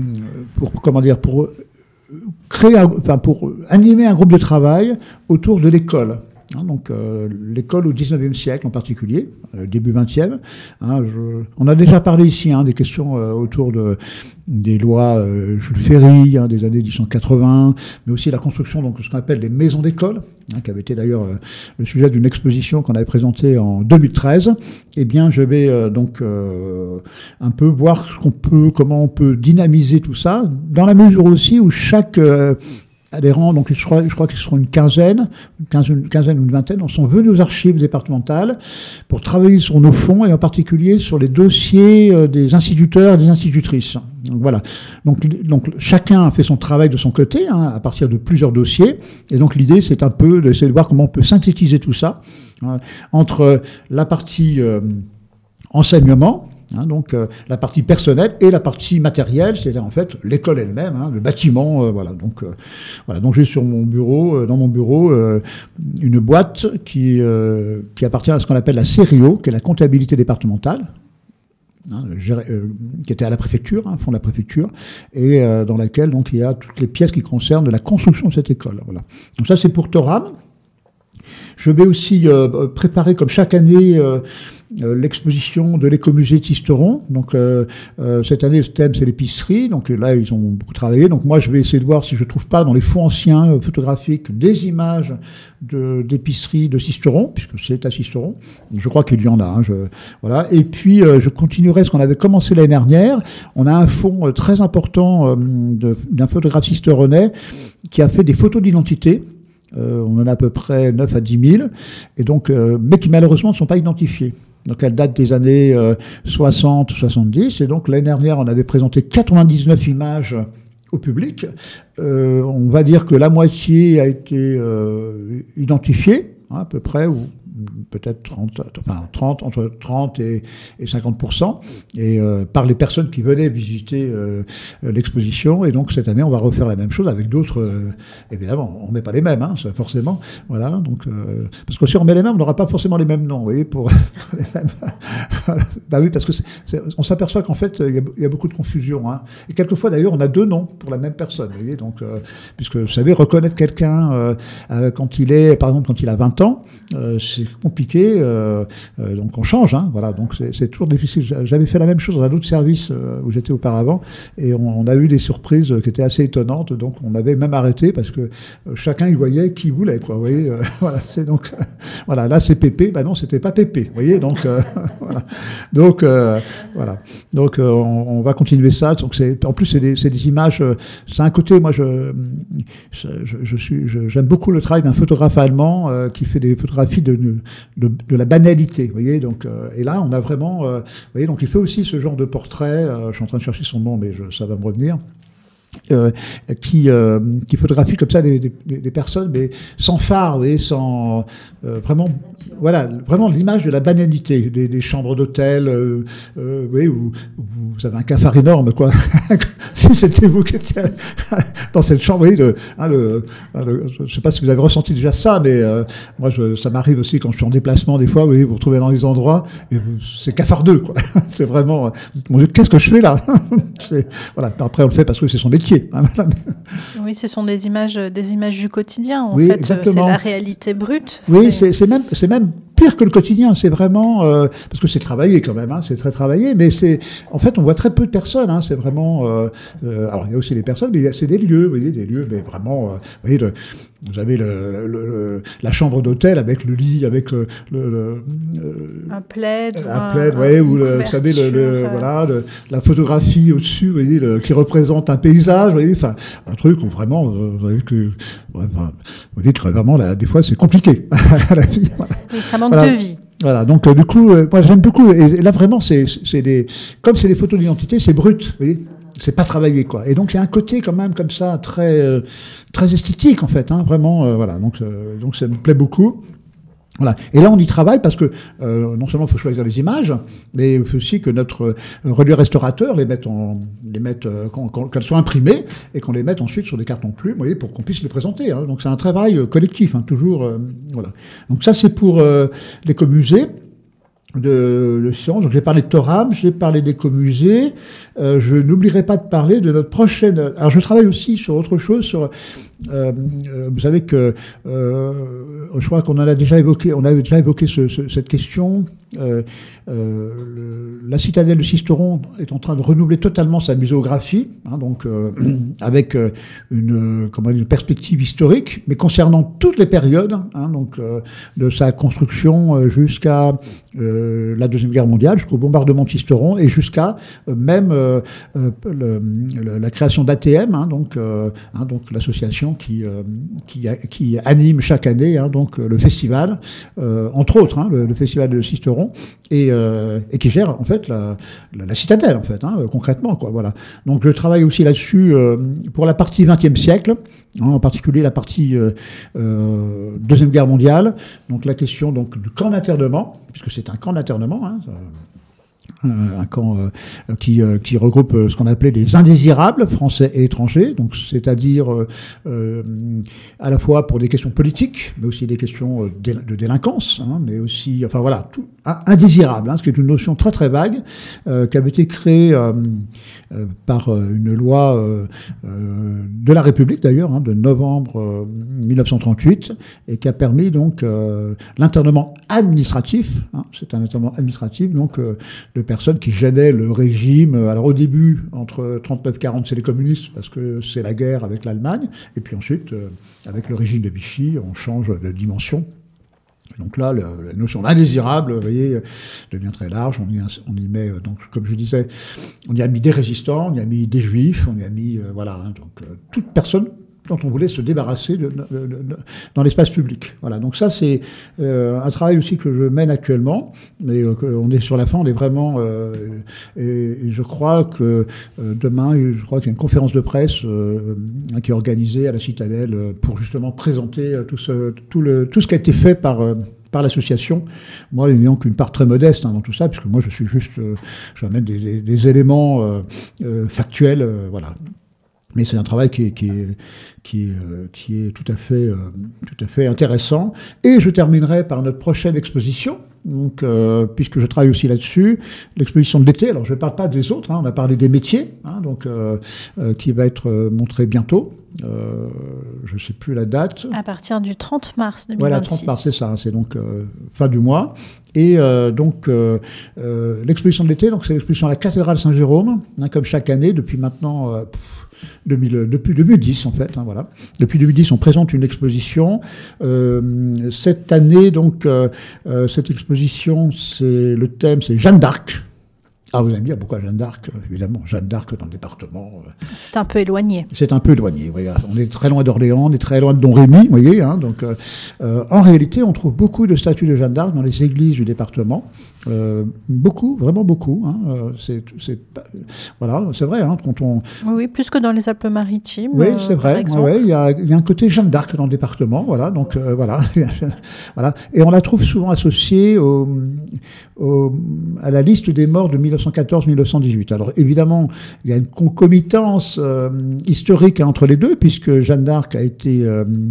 animer un groupe de travail autour de l'école. L'école au 19e siècle en particulier, début 20e. On a déjà parlé ici des questions autour des lois Jules Ferry, des années 1880, mais aussi la construction de ce qu'on appelle des maisons d'école, qui avait été d'ailleurs le sujet d'une exposition qu'on avait présentée en 2013. Eh bien, je vais un peu voir comment on peut dynamiser tout ça, dans la mesure aussi où chaque adhérents, donc je crois qu'ils seront une quinzaine ou une vingtaine, sont venus aux archives départementales pour travailler sur nos fonds, et en particulier sur les dossiers des instituteurs et des institutrices. Donc voilà. Donc chacun a fait son travail de son côté, à partir de plusieurs dossiers, et donc l'idée c'est un peu d'essayer de voir comment on peut synthétiser tout ça entre la partie enseignement, donc la partie personnelle et la partie matérielle, c'est-à-dire en fait l'école elle-même, le bâtiment, voilà. Donc j'ai sur mon bureau, dans mon bureau, une boîte qui appartient à ce qu'on appelle la CERIO, qui est la comptabilité départementale, qui était à la préfecture, fond de la préfecture, et dans laquelle donc il y a toutes les pièces qui concernent la construction de cette école. Voilà. Donc ça c'est pour Thorame. Je vais aussi préparer, comme chaque année, l'exposition de l'écomusée de Sisteron. Donc cette année, le thème c'est l'épicerie. Donc là, ils ont beaucoup travaillé. Donc moi, je vais essayer de voir si je trouve pas dans les fonds anciens photographiques des images d'épicerie de Sisteron, puisque c'est à Sisteron. Je crois qu'il y en a. Voilà. Et puis je continuerai ce qu'on avait commencé l'année dernière. On a un fonds très important d'un photographe sisteronais qui a fait des photos d'identité. On en a à peu près 9 à 10 000, et donc, mais qui malheureusement ne sont pas identifiés. Donc elle date des années 60 ou 70, et donc l'année dernière on avait présenté 99 images au public. On va dire que la moitié a été identifiée, à peu près, ou peut-être 30, entre 30 et 50%, et par les personnes qui venaient visiter l'exposition. Et donc cette année, on va refaire la même chose avec d'autres. Évidemment, on ne met pas les mêmes, hein, ça, forcément. Voilà, donc, parce que si on met les mêmes, on n'aura pas forcément les mêmes noms, vous voyez, pour les mêmes. Bah oui, parce que on s'aperçoit qu'en fait, il y a beaucoup de confusion. Hein. Et quelquefois, d'ailleurs, on a 2 noms pour la même personne, vous voyez, donc, puisque vous savez, reconnaître quelqu'un quand il a 20 ans, c'est compliqué, donc on change, hein, voilà, donc c'est toujours difficile. J'avais fait la même chose dans un autre service où j'étais auparavant, et on a eu des surprises qui étaient assez étonnantes, donc on avait même arrêté parce que chacun y voyait qui voulait, quoi, vous voyez, voilà, c'est donc, voilà, là c'est Pépé, non, c'était pas Pépé, vous voyez, donc, voilà, donc, voilà, donc on va continuer ça, donc en plus c'est des images, c'est un côté, moi j'aime beaucoup le travail d'un photographe allemand qui fait des photographies de la banalité, vous voyez, donc, et là on a vraiment, vous voyez, donc il fait aussi ce genre de portrait, je suis en train de chercher son nom, mais ça va me revenir. Qui photographie comme ça des personnes, mais sans phare, vous voyez, sans vraiment, voilà, vraiment l'image de la banalité, des chambres d'hôtel, vous voyez, où vous avez un cafard énorme, quoi. Si c'était vous qui étiez dans cette chambre, vous voyez, je ne sais pas si vous avez ressenti déjà ça, mais moi, ça m'arrive aussi quand je suis en déplacement, des fois, vous voyez, vous retrouvez dans les endroits, et c'est cafardeux, quoi. C'est vraiment, mon Dieu, qu'est-ce que je fais là? Voilà. Après, on le fait parce que c'est son métier. Oui, ce sont des images du quotidien. En oui, fait, exactement. C'est la réalité brute. Oui, c'est même pire que le quotidien. C'est vraiment parce que c'est travaillé quand même. Hein, c'est très travaillé, mais en fait, on voit très peu de personnes. Hein, c'est vraiment. Alors, il y a aussi des personnes, mais c'est des lieux. Vous voyez, des lieux, mais vraiment. Vous voyez, vous avez la chambre d'hôtel avec le lit, avec un plaid, ouais, ou vous savez voilà, la photographie au-dessus, vous voyez, qui représente un paysage, vous voyez, enfin un truc où vraiment, vous avez que, vous dites que vraiment, là, des fois, c'est compliqué la vie. Voilà. Oui, ça manque de vie. Voilà, donc du coup, moi j'aime beaucoup. Et là vraiment, comme c'est des photos d'identité, c'est brut, vous voyez. C'est pas travaillé, quoi. Et donc il y a un côté quand même comme ça très très esthétique en fait, hein, vraiment. Voilà, donc ça me plaît beaucoup. Voilà. Et là, on y travaille parce que non seulement il faut choisir les images, mais il faut aussi que notre relieur restaurateur les mette qu'elles soient imprimées et qu'on les mette ensuite sur des cartons plumes, vous voyez, pour qu'on puisse les présenter. Hein. Donc c'est un travail collectif, hein, toujours. Voilà. Donc ça, c'est pour l'écomusée de sciences. Donc j'ai parlé de Toram, j'ai parlé d'écomusée. Je n'oublierai pas de parler de notre prochaine. Alors je travaille aussi sur autre chose, sur. Vous savez que je crois qu'on en a déjà évoqué. On avait déjà évoqué cette question. La citadelle de Sisteron est en train de renouveler totalement sa muséographie, hein, donc avec une perspective historique, mais concernant toutes les périodes, hein, donc de sa construction jusqu'à la Deuxième Guerre mondiale, jusqu'au bombardement de Sisteron et jusqu'à même la création d'ATM, hein, donc l'association qui anime chaque année, hein, donc le festival, entre autres, hein, le festival de Sisteron. Et qui gère en fait la citadelle en fait, hein, concrètement, quoi, voilà. Donc je travaille aussi là-dessus pour la partie XXe siècle, hein, en particulier la partie Deuxième Guerre mondiale, donc la question donc du camp d'internement, puisque c'est un camp d'internement, hein, un camp qui regroupe ce qu'on appelait les indésirables, français et étrangers, donc c'est-à-dire à la fois pour des questions politiques, mais aussi des questions de délinquance, hein, mais aussi, enfin voilà, tout indésirable, hein, ce qui est une notion très très vague, qui avait été créée par une loi de la République d'ailleurs, hein, de novembre 1938, et qui a permis donc l'internement administratif, hein, c'est un internement administratif, donc de personnes qui gênaient le régime. Alors au début, entre 39-40, c'est les communistes, parce que c'est la guerre avec l'Allemagne, et puis ensuite, avec le régime de Vichy, on change de dimension. Donc là, la notion d'indésirable, vous voyez, devient très large. On y met, donc, comme je disais, on y a mis des résistants, on y a mis des juifs, on y a mis, voilà, hein, donc toute personne dont on voulait se débarrasser dans l'espace public. Voilà, donc ça c'est un travail aussi que je mène actuellement, mais on est sur la fin, on est vraiment... et je crois que demain, je crois qu'il y a une conférence de presse qui est organisée à la Citadelle pour justement présenter tout ce qui a été fait par par l'association, moi n'ayant qu'une part très modeste dans tout ça, puisque moi je suis juste, je vais mettre des éléments factuels, voilà. Mais c'est un travail qui est tout à fait intéressant. Et je terminerai par notre prochaine exposition. Donc, puisque je travaille aussi là-dessus, l'exposition de l'été. Alors, je ne parle pas des autres. On a parlé des métiers, donc qui va être montrée bientôt. Je ne sais plus la date. À partir du 30 mars 2026. Voilà, 30 mars, c'est ça. C'est donc fin du mois. Et donc, l'exposition de l'été, donc c'est l'exposition à la cathédrale Saint-Jérôme, comme chaque année depuis maintenant. Depuis 2010 en fait, voilà. Depuis 2010, on présente une exposition. Cette année, donc, cette exposition, le thème, c'est Jeanne d'Arc. Ah, vous allez me dire pourquoi Jeanne d'Arc? Évidemment, Jeanne d'Arc dans le département. C'est un peu éloigné. C'est un peu éloigné. Oui. On est très loin d'Orléans, on est très loin de Don Rémy, vous voyez. Donc, en réalité, on trouve beaucoup de statues de Jeanne d'Arc dans les églises du département. Beaucoup, vraiment beaucoup. Voilà, c'est vrai. Quand on... Oui, plus que dans les Alpes-Maritimes. Oui, c'est vrai. Il y a un côté Jeanne d'Arc dans le département. Voilà, donc voilà. Voilà. Et on la trouve souvent associée à la liste des morts de 1914-1918. Alors évidemment, il y a une concomitance historique entre les deux, puisque Jeanne d'Arc a été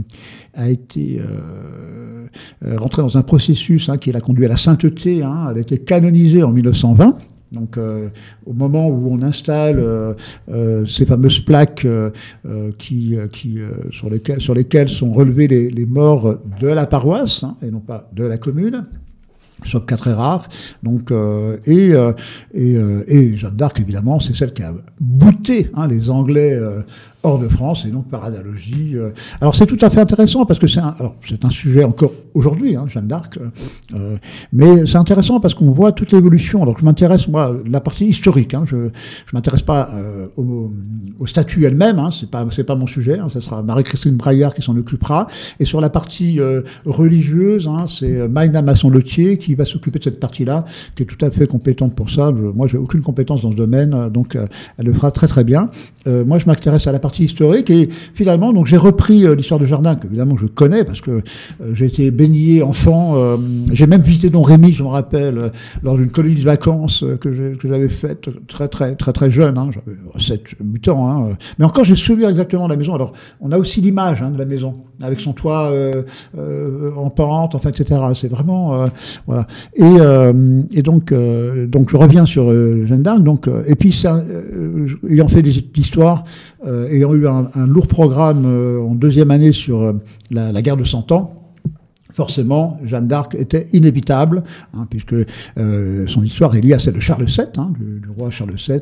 rentrée dans un processus qui l'a conduit à la sainteté. Elle a été canonisée en 1920. Donc, au moment où on installe ces fameuses plaques sur lesquelles sont relevés les morts de la paroisse, et non pas de la commune, sauf cas très rares. Donc, et Jeanne d'Arc, évidemment, c'est celle qui a bouté les Anglais hors de France, et donc par analogie. Alors c'est tout à fait intéressant parce que c'est un sujet encore aujourd'hui, Jeanne d'Arc, mais c'est intéressant parce qu'on voit toute l'évolution. Alors je m'intéresse, moi, la partie historique. Je m'intéresse pas aux statues elles-mêmes, c'est pas mon sujet. Ça sera Marie-Christine Braillard qui s'en occupera. Et sur la partie religieuse, c'est Maïna Masson-Letier qui va s'occuper de cette partie-là, qui est tout à fait compétente pour ça. Moi, j'ai aucune compétence dans ce domaine, donc elle le fera très très bien. Moi, je m'intéresse à la partie historique et finalement, donc j'ai repris l'histoire de Jeanne d'Arc, évidemment je connais parce que j'ai été baigné enfant. J'ai même visité Don Rémy, je me rappelle, lors d'une colonie de vacances que j'avais faite très très très très jeune. J'avais 7-8 ans. Mais encore, j'ai souvenir exactement de la maison. Alors, on a aussi l'image de la maison avec son toit en pente, enfin, etc. C'est vraiment voilà. Et donc je reviens sur Jeanne d'Arc. Et puis ça, ayant fait des histoires, ayant eu un lourd programme en deuxième année sur la guerre de 100 ans, forcément, Jeanne d'Arc était inévitable, puisque son histoire est liée à celle de Charles VII, du roi Charles VII,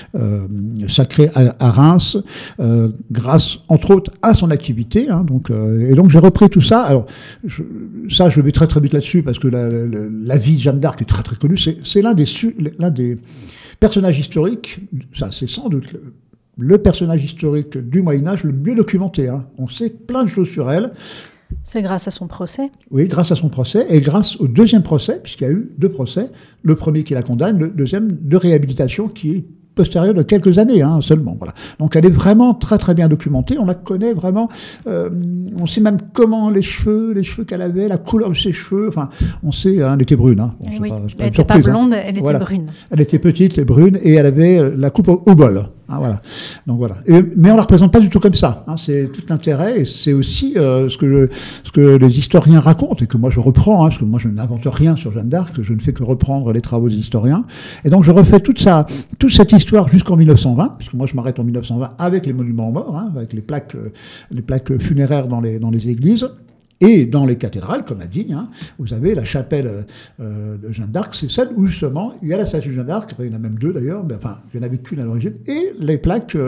sacré à Reims, grâce, entre autres, à son activité. Et donc, j'ai repris tout ça. Alors, je vais très très vite là-dessus, parce que la vie de Jeanne d'Arc est très très connue. C'est l'un des personnages historiques, ça c'est sans doute le personnage historique du Moyen-Âge le mieux documenté. On sait plein de choses sur elle. C'est grâce à son procès. Oui, grâce à son procès et grâce au deuxième procès, puisqu'il y a eu 2 procès. Le premier qui la condamne, le deuxième de réhabilitation qui est postérieur de quelques années seulement. Voilà. Donc elle est vraiment très très bien documentée. On la connaît vraiment. On sait même comment les cheveux qu'elle avait, la couleur de ses cheveux. Enfin, on sait, elle était brune. Oui, elle n'était pas blonde, elle était brune. Elle était petite et brune et elle avait la coupe au bol. Voilà. Donc voilà. Mais on la représente pas du tout comme ça. C'est tout l'intérêt et c'est aussi ce que les historiens racontent et que moi je reprends, parce que moi je n'invente rien sur Jeanne d'Arc, je ne fais que reprendre les travaux des historiens. Et donc je refais toute cette histoire jusqu'en 1920, puisque moi je m'arrête en 1920 avec les monuments aux morts, avec les plaques funéraires dans les églises. Et dans les cathédrales, comme à Digne, vous avez la chapelle de Jeanne d'Arc, c'est celle où justement il y a la statue de Jeanne d'Arc, il y en a même 2 d'ailleurs, mais enfin il n'y en avait qu'une à l'origine, et les plaques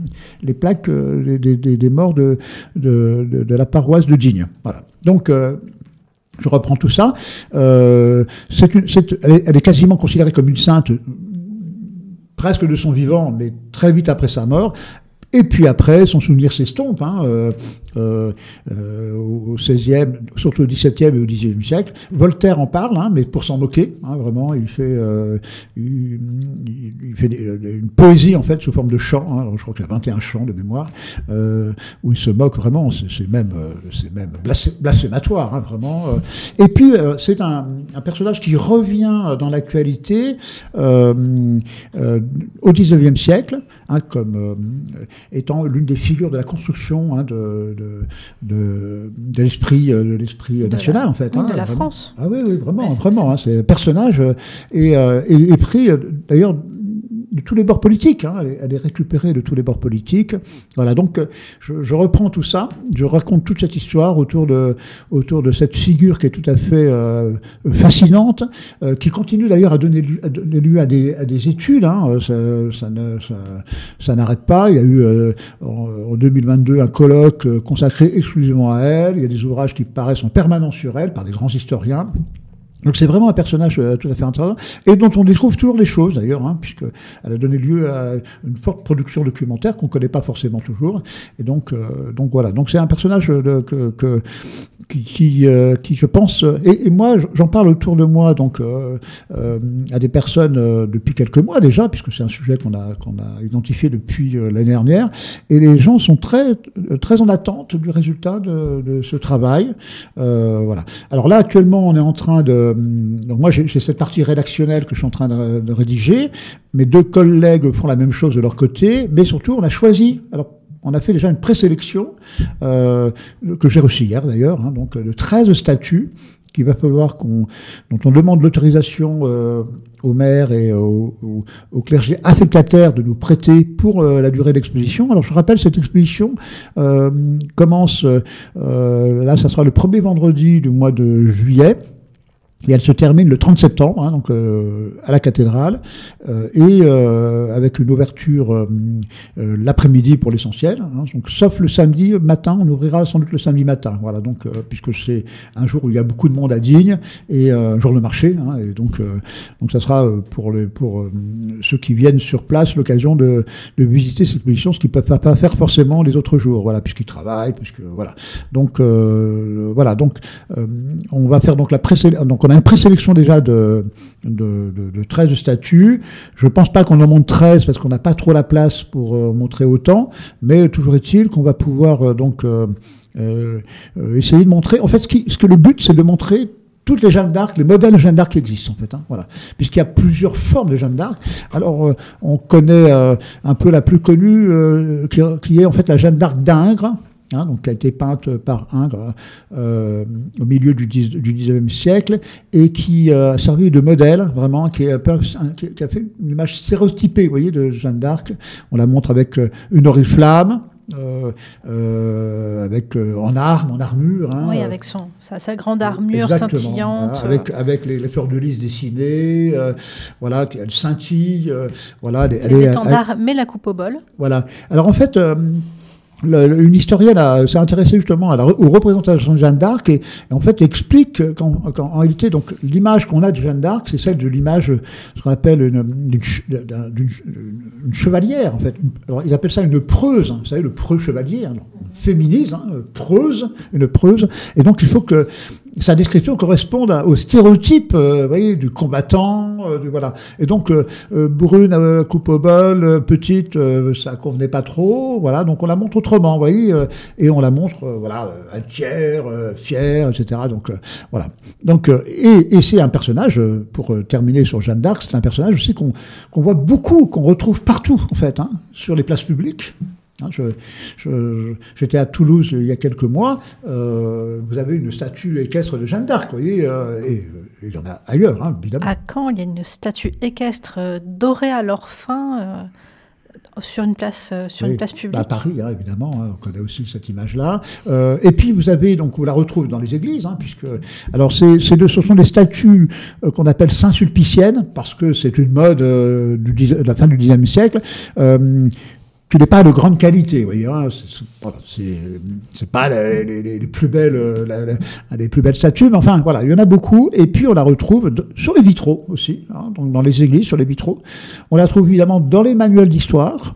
des morts de la paroisse de Digne. Voilà. Donc je reprends tout ça. Elle est quasiment considérée comme une sainte, presque de son vivant, mais très vite après sa mort. Et puis après, son souvenir s'estompe, au XVIe, surtout au XVIIe et au XIXe siècle. Voltaire en parle, mais pour s'en moquer, vraiment. Il fait une poésie, en fait, sous forme de chant. Alors, je crois qu'il y a 21 chants de mémoire, où il se moque vraiment. C'est même blasphématoire, vraiment. Et puis, c'est un personnage qui revient dans l'actualité au XIXe siècle, comme étant l'une des figures de la construction de l'esprit national, en fait. Oui, de la vraiment. France. Ah oui, vraiment. C'est un personnage et pris, d'ailleurs, de tous les bords politiques, elle est récupérée de tous les bords politiques. Voilà, donc je reprends tout ça, je raconte toute cette histoire autour de cette figure qui est tout à fait fascinante, qui continue d'ailleurs à donner lieu à des études. Ça n'arrête pas. Il y a eu en 2022 un colloque consacré exclusivement à elle. Il y a des ouvrages qui paraissent en permanence sur elle par des grands historiens. Donc c'est vraiment un personnage tout à fait intéressant, et dont on découvre toujours des choses d'ailleurs, puisqu'elle a donné lieu à une forte production documentaire qu'on ne connaît pas forcément toujours. Et donc voilà. Donc c'est un personnage qui je pense, et moi j'en parle autour de moi, donc à des personnes depuis quelques mois déjà, puisque c'est un sujet qu'on a identifié depuis l'année dernière, et les gens sont très très en attente du résultat de ce travail. Voilà. Alors là actuellement on est en train donc moi j'ai cette partie rédactionnelle que je suis en train de rédiger. Mes deux collègues font la même chose de leur côté, mais surtout on a choisi. Alors on a fait déjà une présélection que j'ai reçue hier d'ailleurs, donc de 13 statuts qu'il va falloir dont on demande l'autorisation aux maires et au clergé affectataire de nous prêter pour la durée de l'exposition. Alors je rappelle, cette exposition commence, là ça sera le premier vendredi du mois de juillet, et elle se termine le 30 septembre, donc à la cathédrale, et avec une ouverture l'après-midi pour l'essentiel, donc sauf le samedi matin. On ouvrira sans doute le samedi matin, voilà, donc puisque c'est un jour où il y a beaucoup de monde à Digne et un jour de marché, et donc ça sera pour ceux qui viennent sur place l'occasion de visiter cette exposition, ce qu'ils ne peuvent pas faire forcément les autres jours, voilà, puisqu'ils travaillent, voilà. Donc voilà, donc on va faire donc donc on a une présélection déjà de 13 statuts. Je ne pense pas qu'on en montre 13 parce qu'on n'a pas trop la place pour montrer autant, mais toujours est-il qu'on va pouvoir essayer de montrer. En fait, le but, c'est de montrer toutes les Jeanne d'Arc, les modèles de Jeanne d'Arc qui existent, en fait, voilà. Puisqu'il y a plusieurs formes de Jeanne d'Arc. Alors, on connaît un peu la plus connue, qui est en fait la Jeanne d'Arc d'Ingres, donc qui a été peinte par Ingres au milieu du XIXe siècle, et qui a servi de modèle, vraiment, qui a fait une image stéréotypée, vous voyez, de Jeanne d'Arc. On la montre avec une oriflamme, avec en armure. Oui, avec sa grande armure scintillante. Voilà, avec les fleurs de lys dessinées, voilà, elle scintille. Voilà, c'est l'étendard, mais la coupe au bol. Voilà. Alors en fait... une historienne s'est intéressée justement aux représentations de Jeanne d'Arc et en fait explique qu'en réalité, donc, l'image qu'on a de Jeanne d'Arc, c'est celle de l'image, ce qu'on appelle une chevalière, en fait. Alors, ils appellent ça une preuse, vous savez, le preux chevalier, on féminise, une preuse, et donc il faut que sa description corresponde au stéréotype, voyez, du combattant, voilà. Et donc brune, coupe au bol, petite, ça convenait pas trop, voilà. Donc on la montre autrement, vous voyez, et on la montre, voilà, altière, fière, etc. Donc voilà. Donc et c'est un personnage, pour terminer sur Jeanne d'Arc, c'est un personnage aussi qu'on voit beaucoup, qu'on retrouve partout en fait, sur les places publiques. J'étais à Toulouse il y a quelques mois, vous avez une statue équestre de Jeanne d'Arc, vous voyez, et il y en a ailleurs, évidemment. À Caen, il y a une statue équestre dorée à l'or fin sur une place publique. À Paris, évidemment, on connaît aussi cette image-là. Et puis vous avez, donc on la retrouve dans les églises, puisque alors ce sont des statues qu'on appelle saint-sulpiciennes, parce que c'est une mode de la fin du XIXe siècle. Qui n'est pas de grande qualité, vous voyez, c'est pas les plus belles statues, mais enfin voilà, il y en a beaucoup, et puis on la retrouve sur les vitraux aussi, donc dans les églises, sur les vitraux. On la trouve évidemment dans les manuels d'histoire,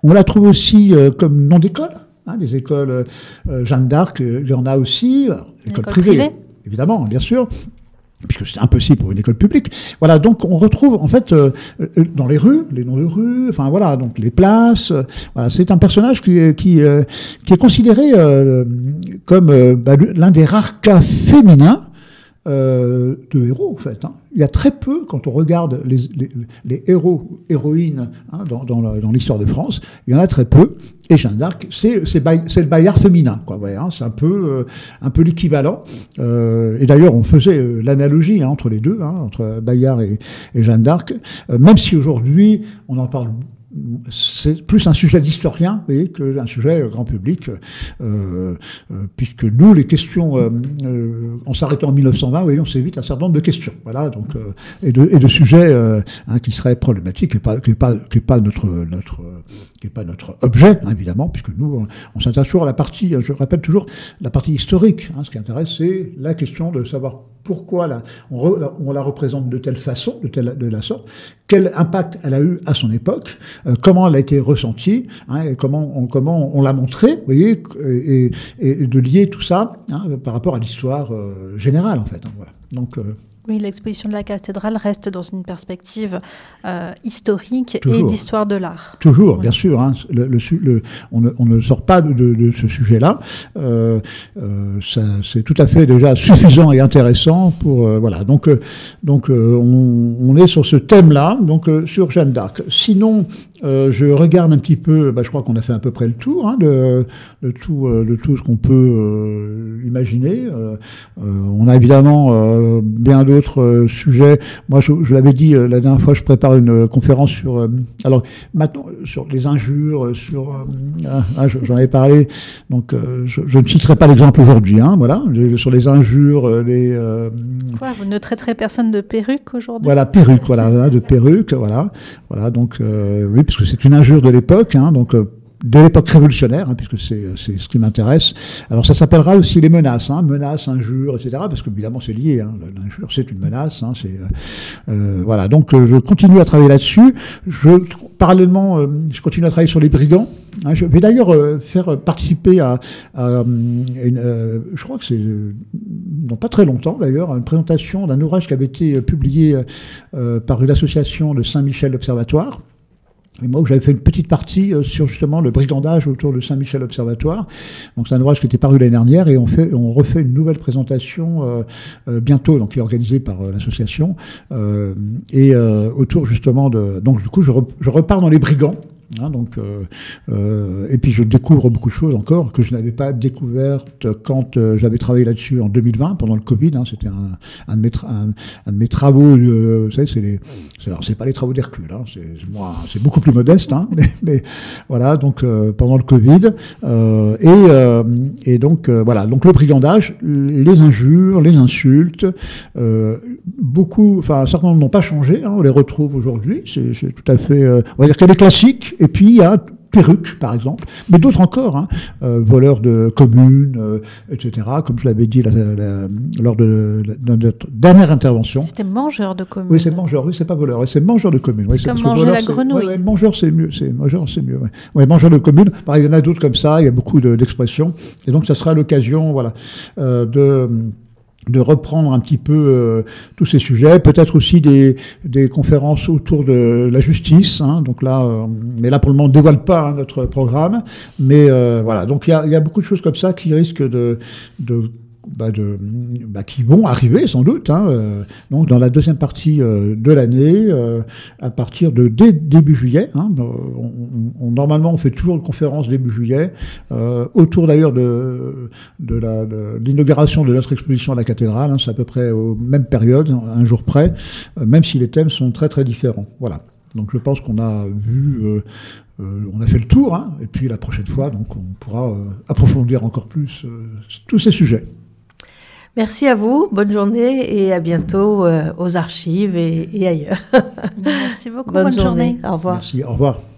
On la trouve aussi comme nom d'école, des écoles Jeanne d'Arc, il y en a aussi, écoles privées, évidemment, bien sûr, puisque c'est impossible pour une école publique. Voilà, donc on retrouve en fait dans les rues, les noms de rues, enfin voilà, donc les places. Voilà, c'est un personnage qui est considéré comme l'un des rares cas féminins de héros, en fait. Il y a très peu, quand on regarde les héros, héroïnes dans l'histoire de France, il y en a très peu. Et Jeanne d'Arc, c'est le Bayard féminin, quoi. Ouais, c'est un peu l'équivalent. Et d'ailleurs, on faisait l'analogie entre les deux, entre Bayard et Jeanne d'Arc, même si aujourd'hui, on en parle. C'est plus un sujet d'historien, vous voyez, qu'un sujet grand public, puisque nous, les questions, en s'arrêtant en 1920, vous voyez, on s'évite un certain nombre de questions, voilà, donc, et de sujets qui seraient problématiques, qui n'est pas notre objet, évidemment, puisque nous, on s'intéresse toujours à la partie, je rappelle toujours, la partie historique. Ce qui intéresse, c'est la question de savoir pourquoi on la représente de telle façon, de la sorte, quel impact elle a eu à son époque, comment elle a été ressentie, et comment on l'a montré, vous voyez, et de lier tout ça par rapport à l'histoire générale, en fait. Voilà. Donc, oui, l'exposition de la cathédrale reste dans une perspective historique toujours, et d'histoire de l'art. Toujours, bien sûr. On ne sort pas de ce sujet-là. C'est tout à fait déjà suffisant et intéressant pour voilà. Donc on est sur ce thème-là, donc sur Jeanne d'Arc. Sinon, je regarde un petit peu. Je crois qu'on a fait à peu près le tour de tout ce qu'on peut imaginer. On a évidemment bien d'autres sujets. Moi, je l'avais dit la dernière fois, je prépare une conférence sur alors maintenant sur les injures, j'en avais parlé. Donc je ne citerai pas l'exemple aujourd'hui. Voilà, sur les injures, Vous ne traiterez personne de perruque aujourd'hui. Voilà, perruque, de perruque, voilà. Donc oui, parce que c'est une injure de l'époque, donc. De l'époque révolutionnaire, puisque c'est ce qui m'intéresse. Alors ça s'appellera aussi les menaces, menaces, injures, etc. Parce que évidemment c'est lié. L'injure c'est une menace. Voilà. Donc je continue à travailler là-dessus. Parallèlement, je continue à travailler sur les brigands. Je vais d'ailleurs faire participer à je crois que c'est dans pas très longtemps d'ailleurs, à une présentation d'un ouvrage qui avait été publié par une association de Saint-Michel Observatoire. Et moi, j'avais fait une petite partie sur justement le brigandage autour de Saint-Michel Observatoire. Donc c'est un ouvrage qui était paru l'année dernière et on refait une nouvelle présentation bientôt, donc qui est organisée par l'association et autour justement de. Donc du coup, je repars dans les brigands. Et puis je découvre beaucoup de choses encore que je n'avais pas découvertes quand j'avais travaillé là-dessus en 2020 pendant le Covid. C'était un de mes travaux. Vous savez, c'est pas les travaux d'Hercule. C'est beaucoup plus modeste. Mais voilà. Donc pendant le Covid et donc voilà. Donc le brigandage, les injures, les insultes, un certain nombre n'ont pas changé. On les retrouve aujourd'hui. C'est tout à fait. On va dire qu'elle est classique. Et puis, il y a perruque, par exemple, mais d'autres encore, voleurs de communes, etc., comme je l'avais dit lors de notre dernière intervention. C'était mangeur de communes. Oui, c'est mangeur, c'est pas voleur, c'est mangeur de communes. C'est comme manger la grenouille. Ouais, mangeur, c'est mieux. Ouais, mangeur de communes. Pareil, il y en a d'autres comme ça, il y a beaucoup d'expressions. Et donc, ça sera l'occasion, voilà, de reprendre un petit peu tous ces sujets, peut-être aussi des conférences autour de la justice. Donc là, mais là pour le moment, on ne dévoile pas notre programme. Mais voilà, donc il y a beaucoup de choses comme ça qui risquent qui vont arriver sans doute, donc dans la deuxième partie de l'année, à partir de début juillet. Normalement, on fait toujours une conférence début juillet, autour d'ailleurs de l'inauguration de notre exposition à la cathédrale. C'est à peu près aux mêmes périodes, un jour près, même si les thèmes sont très très différents. Voilà. Donc je pense qu'on a vu... on a fait le tour, et puis la prochaine fois, donc, on pourra approfondir encore plus tous ces sujets. Merci à vous, bonne journée et à bientôt aux archives et ailleurs. Merci beaucoup, bonne journée. Au revoir. Merci, au revoir.